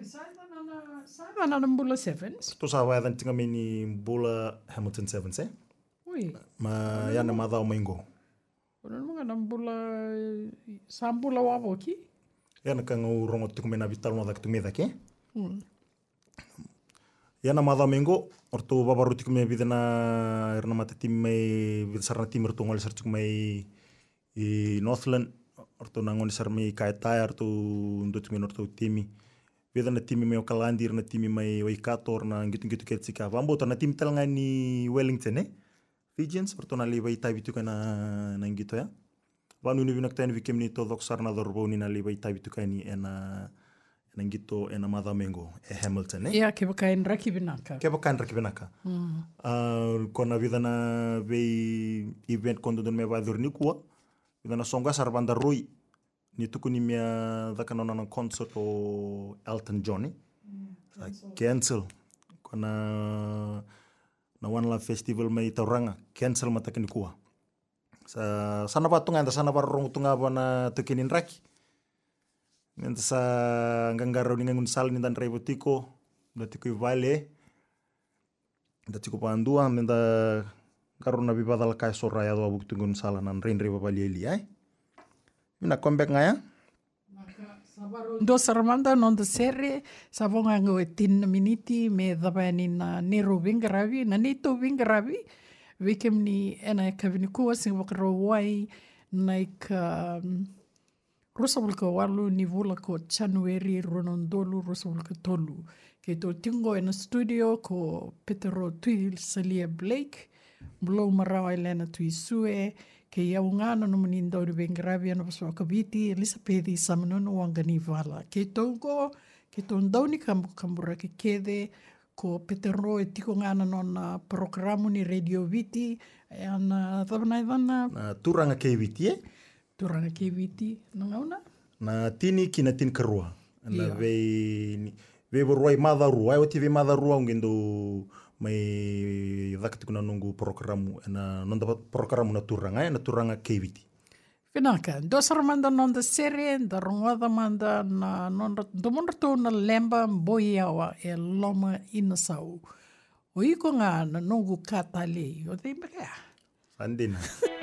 Saiba na mbula Sevens to sa wa dan tinga mini mbula Hamilton Sevens eh Ui. Ma ya na madha mengo Ono mga nambula sambula waboki. Ya na kanga urongo tukumena vital no dak tumeda ke. Mm. Ya na madha mengo orto babaru tukumena vidana erna mata tim mai vid sarna tim orto ngol sartuk mai i Northland orto nangol sar mai kai tire to ndot men orto timi. Vidana timi mai Okalandi erna timi mai Waikato orna gitu-gitu ketsika. Vambo to na tim talangani Wellington eh. Fijians orto na liba itabi tu kana na ngito ya. Vanu ni vinak tani vikem ni to doksar na dorbo ni na liba itabi tu kani ena ena ngito ena madha mengo e Hamilton eh. Ya ke bakain raki binaka. Ke bakain raki binaka. Mm. Uh, kona vida na vei event kondo don me vadur ni kuwa. Vida na songa sar banda roi ni tuku ni mea daka nona na concert o Elton John eh. Mm. Cancel. Cancel. Kona na One Love Festival mai tauranga cancel mata kini kuwa. Sa sana pa tunga sana pa rong tunga pa na tukinin raki. Menta sa ngangarau ni ngangun sal ni dan raivo tiko. Da tiko i vale. Da tiko pandua. Menta karo na bibadal kai sorai ado abuk tungun sala nan rain raivo vali eli ai. Mina comeback ngaya. Do saramanda non da sere savonga ngo e tin miniti me dapani na nero vingaravi na nito vingaravi vikem ni ena kavini kua sing wakaro wai nai ka rosabulka walu ni vula ko January ronondolu rosabulka tolu ke to tingo ena studio ko Petero Tui Salia Blake Blow Marawa Elena Tui Sue ke iau ngana no mani ndau de vingaravi ana paswa kabiti Elizabeth Samanono wangani vala ke tongo ke ton ndau ni kambu kambura ke kede ko Petero e tiko ngana no na programu ni Radio Viti e ana tabanai vana na turanga ke viti e turanga ke viti na ngauna na tini ki na tin karua na Ia. ve ve boroi madaru ai o tive madaru ngendo mai vakati kuna nungu programu na nonda programu na turanga na turanga ke viti Finaka, dosar manda non da sere, da rongwada manda na non da monrato na lemba mboi awa e loma ina sau. O iko ngā na nongu katale, o te mbea. Andina.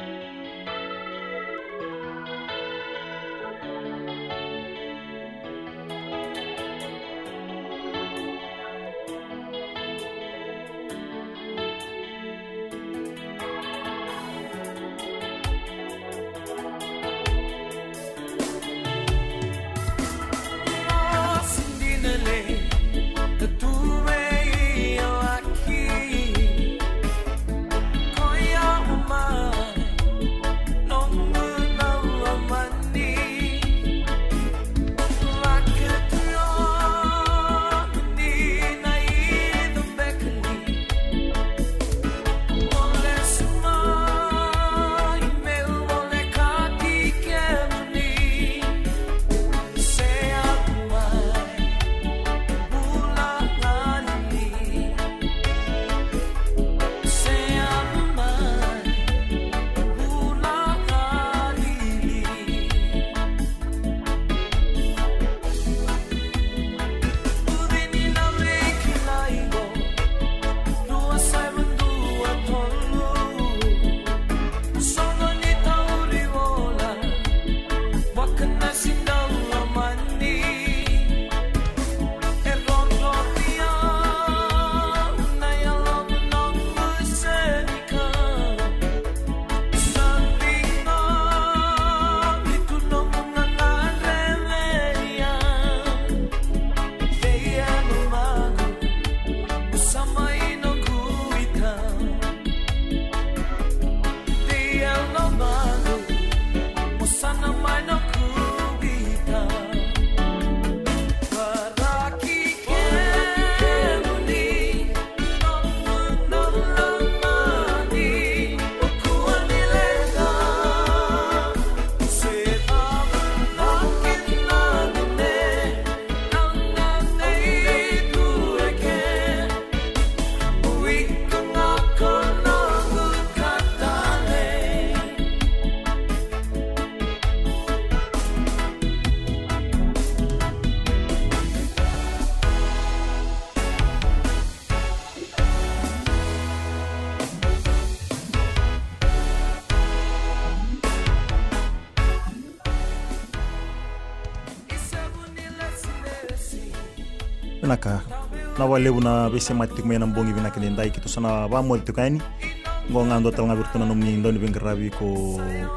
naka na wale una bese matik me nan bongi binaka ndai kito sana ba mo to kani ngo ngando tal ngabir tuna nomni ndoni bengarabi ko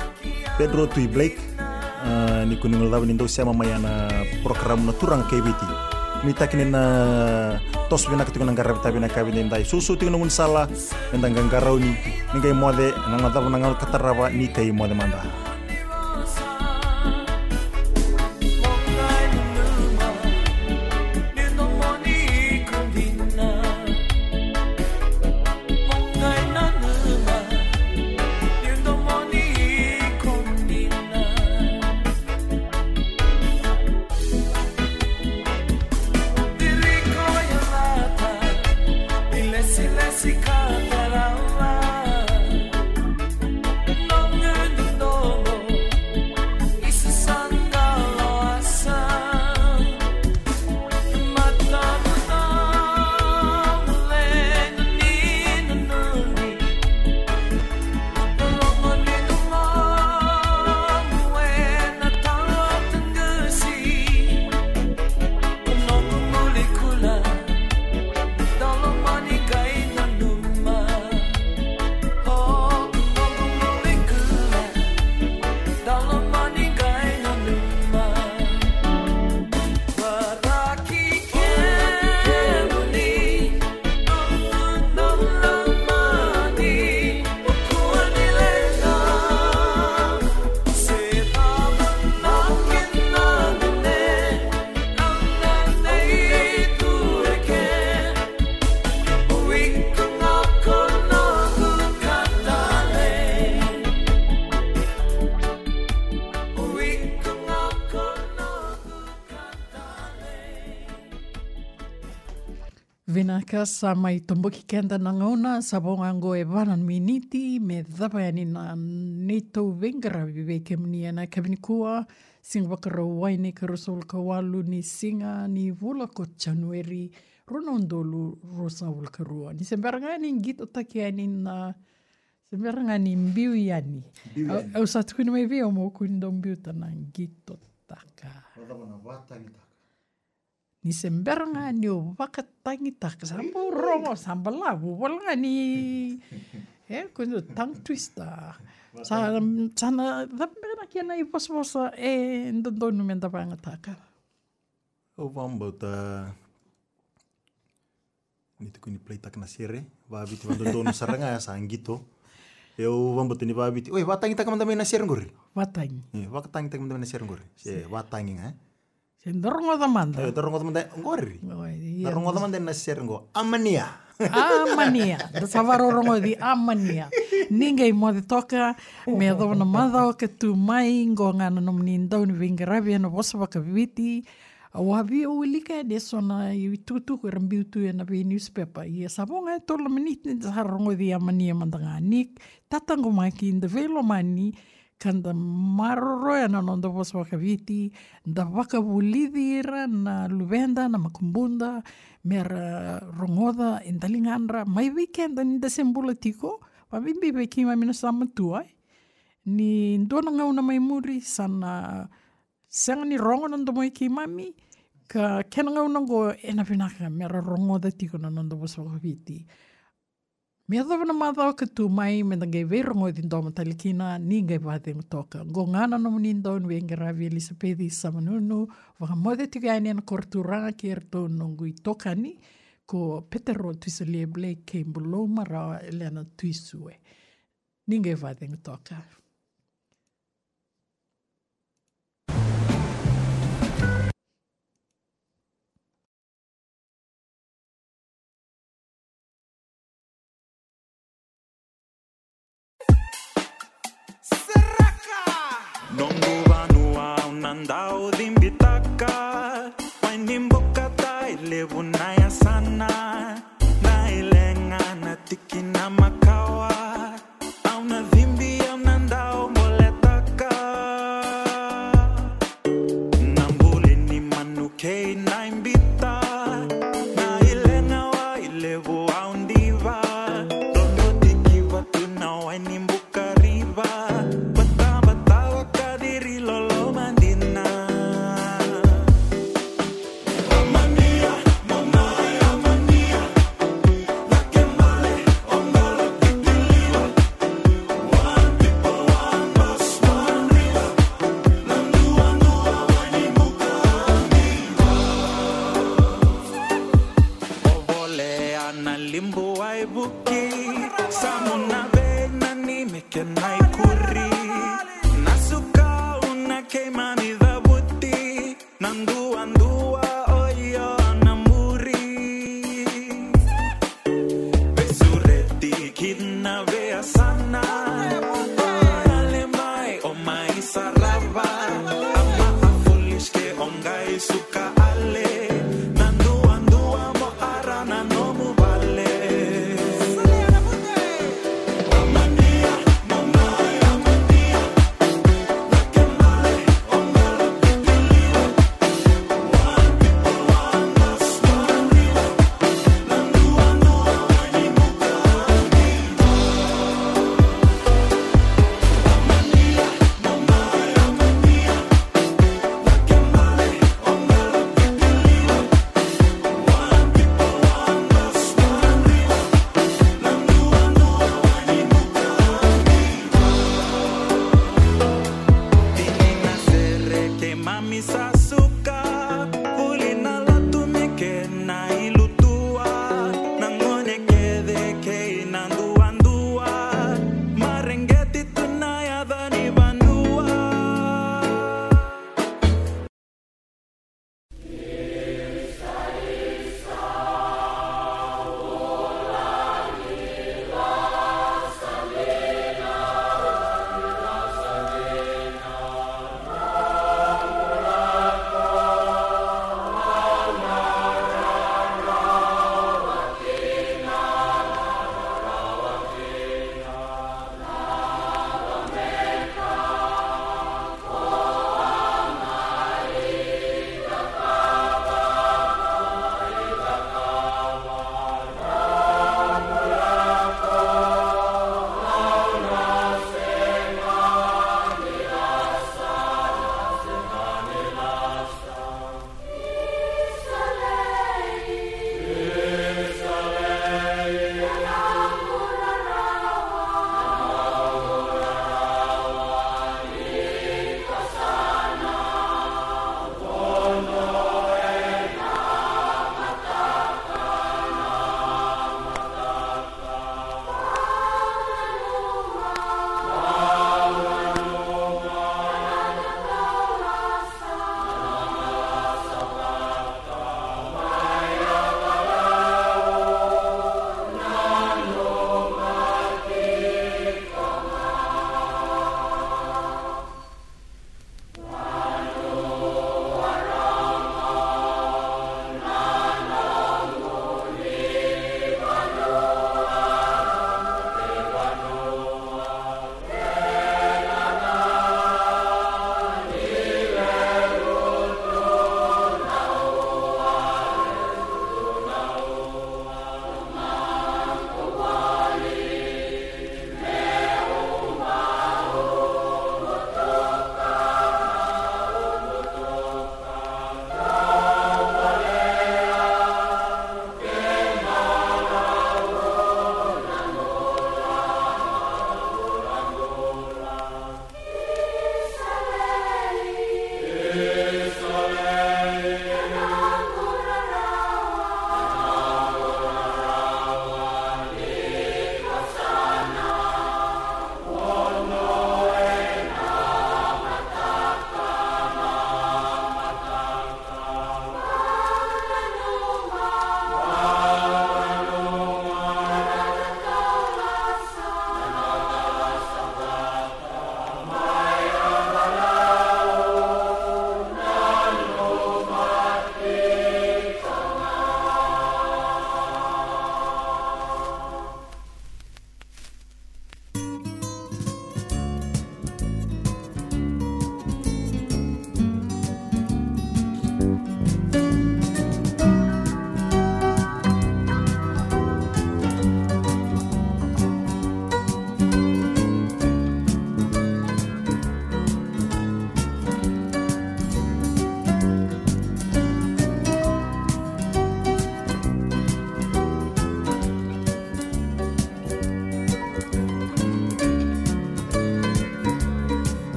Pedro Tui Blake uh, ni kuni ngol dabni ndo sema mayana program na turang K B T ni takine na tos binaka tuna ngarabi tabi na kabi ndai susu tuna mun sala ndang ngarau ni ngai mode nang ngata nang kataraba ni kai mode manda No Vina ka sa mai tomboki kenda na ngauna sa bonga ngo e vanan miniti me dhapa yani na neto vengara vive kemni ana kabini kua sing wakara waini karusol kawalu ni singa ni vula ko Januari ronondolu rosa vulkarua ni sembaranga ni gito taki yani na sembaranga ni mbiu yani au sa tukuni mai vio mo kundo mbiu tana gito taka ni sembaranga ni o wakatangi taka sambo rongo samba labu wala ni eh kundo tongue twister sa sana dapena kiana i posposa e ndondonu menda banga taka o vamba ta ni tukuni play tak na sere va biti ndondonu saranga sa ngito eu vamba tini va biti oi watangi tak manda na sere ngori watangi eh watangi tak manda na sere ngori se watangi ha Sendorongo da manda. Eh, dorongo da manda ngori. Dorongo da manda na serengo. Amania. Amania. Da savarorongo di amania. Ninguém pode tocar me dona manda que tu mai ngonga no mnindo ni vingarabia no vossa vakaviti. O havia o lika de sona i tutu ko rambiu tu na be newspaper. I sabonga to lo minute da rongo di amania mandanga nik. Tatango mai ki in de velo mani. Kanda maroroya na nondo vosa wakaviti, da wakavulidira na luvenda na makumbunda, mera rongoda indalinganra, mai weekend ni desembula tiko, pa bimbi beki mai mina sama tuai. Ni ndona ngau na mai muri sana senga ni rongo nondo moi ki mami, ka kena ngau nango ena vinaka mera rongoda tiko na nondo vosa wakaviti. Mea dhawana māthao ka tū mai me ngai veirongo i tindo matalikina ni ngai vāte toka. Ngo ngāna no munindo nu e ngaravi Elisapethi Samanunu waka mode tika aini ana korturanga ki erto nongu i toka ni ko Petero tuisalia Blake ke mbuloma rawa eleana tuisue. Ni ngai vāte toka. Nongo vanua unandao dhimbitaka wainimboka tailevu naya sana nailenga na tiki na makawa au na dhimbi au nandao moletaka nambule ni manuke naimbita nailenga wa ilevu au ndiva tondo tiki watu na wainimboka riva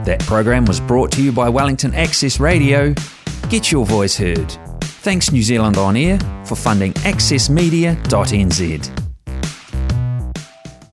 That program was brought to you by Wellington Access Radio. Get your voice heard. Thanks New Zealand On Air for funding access media dot n z.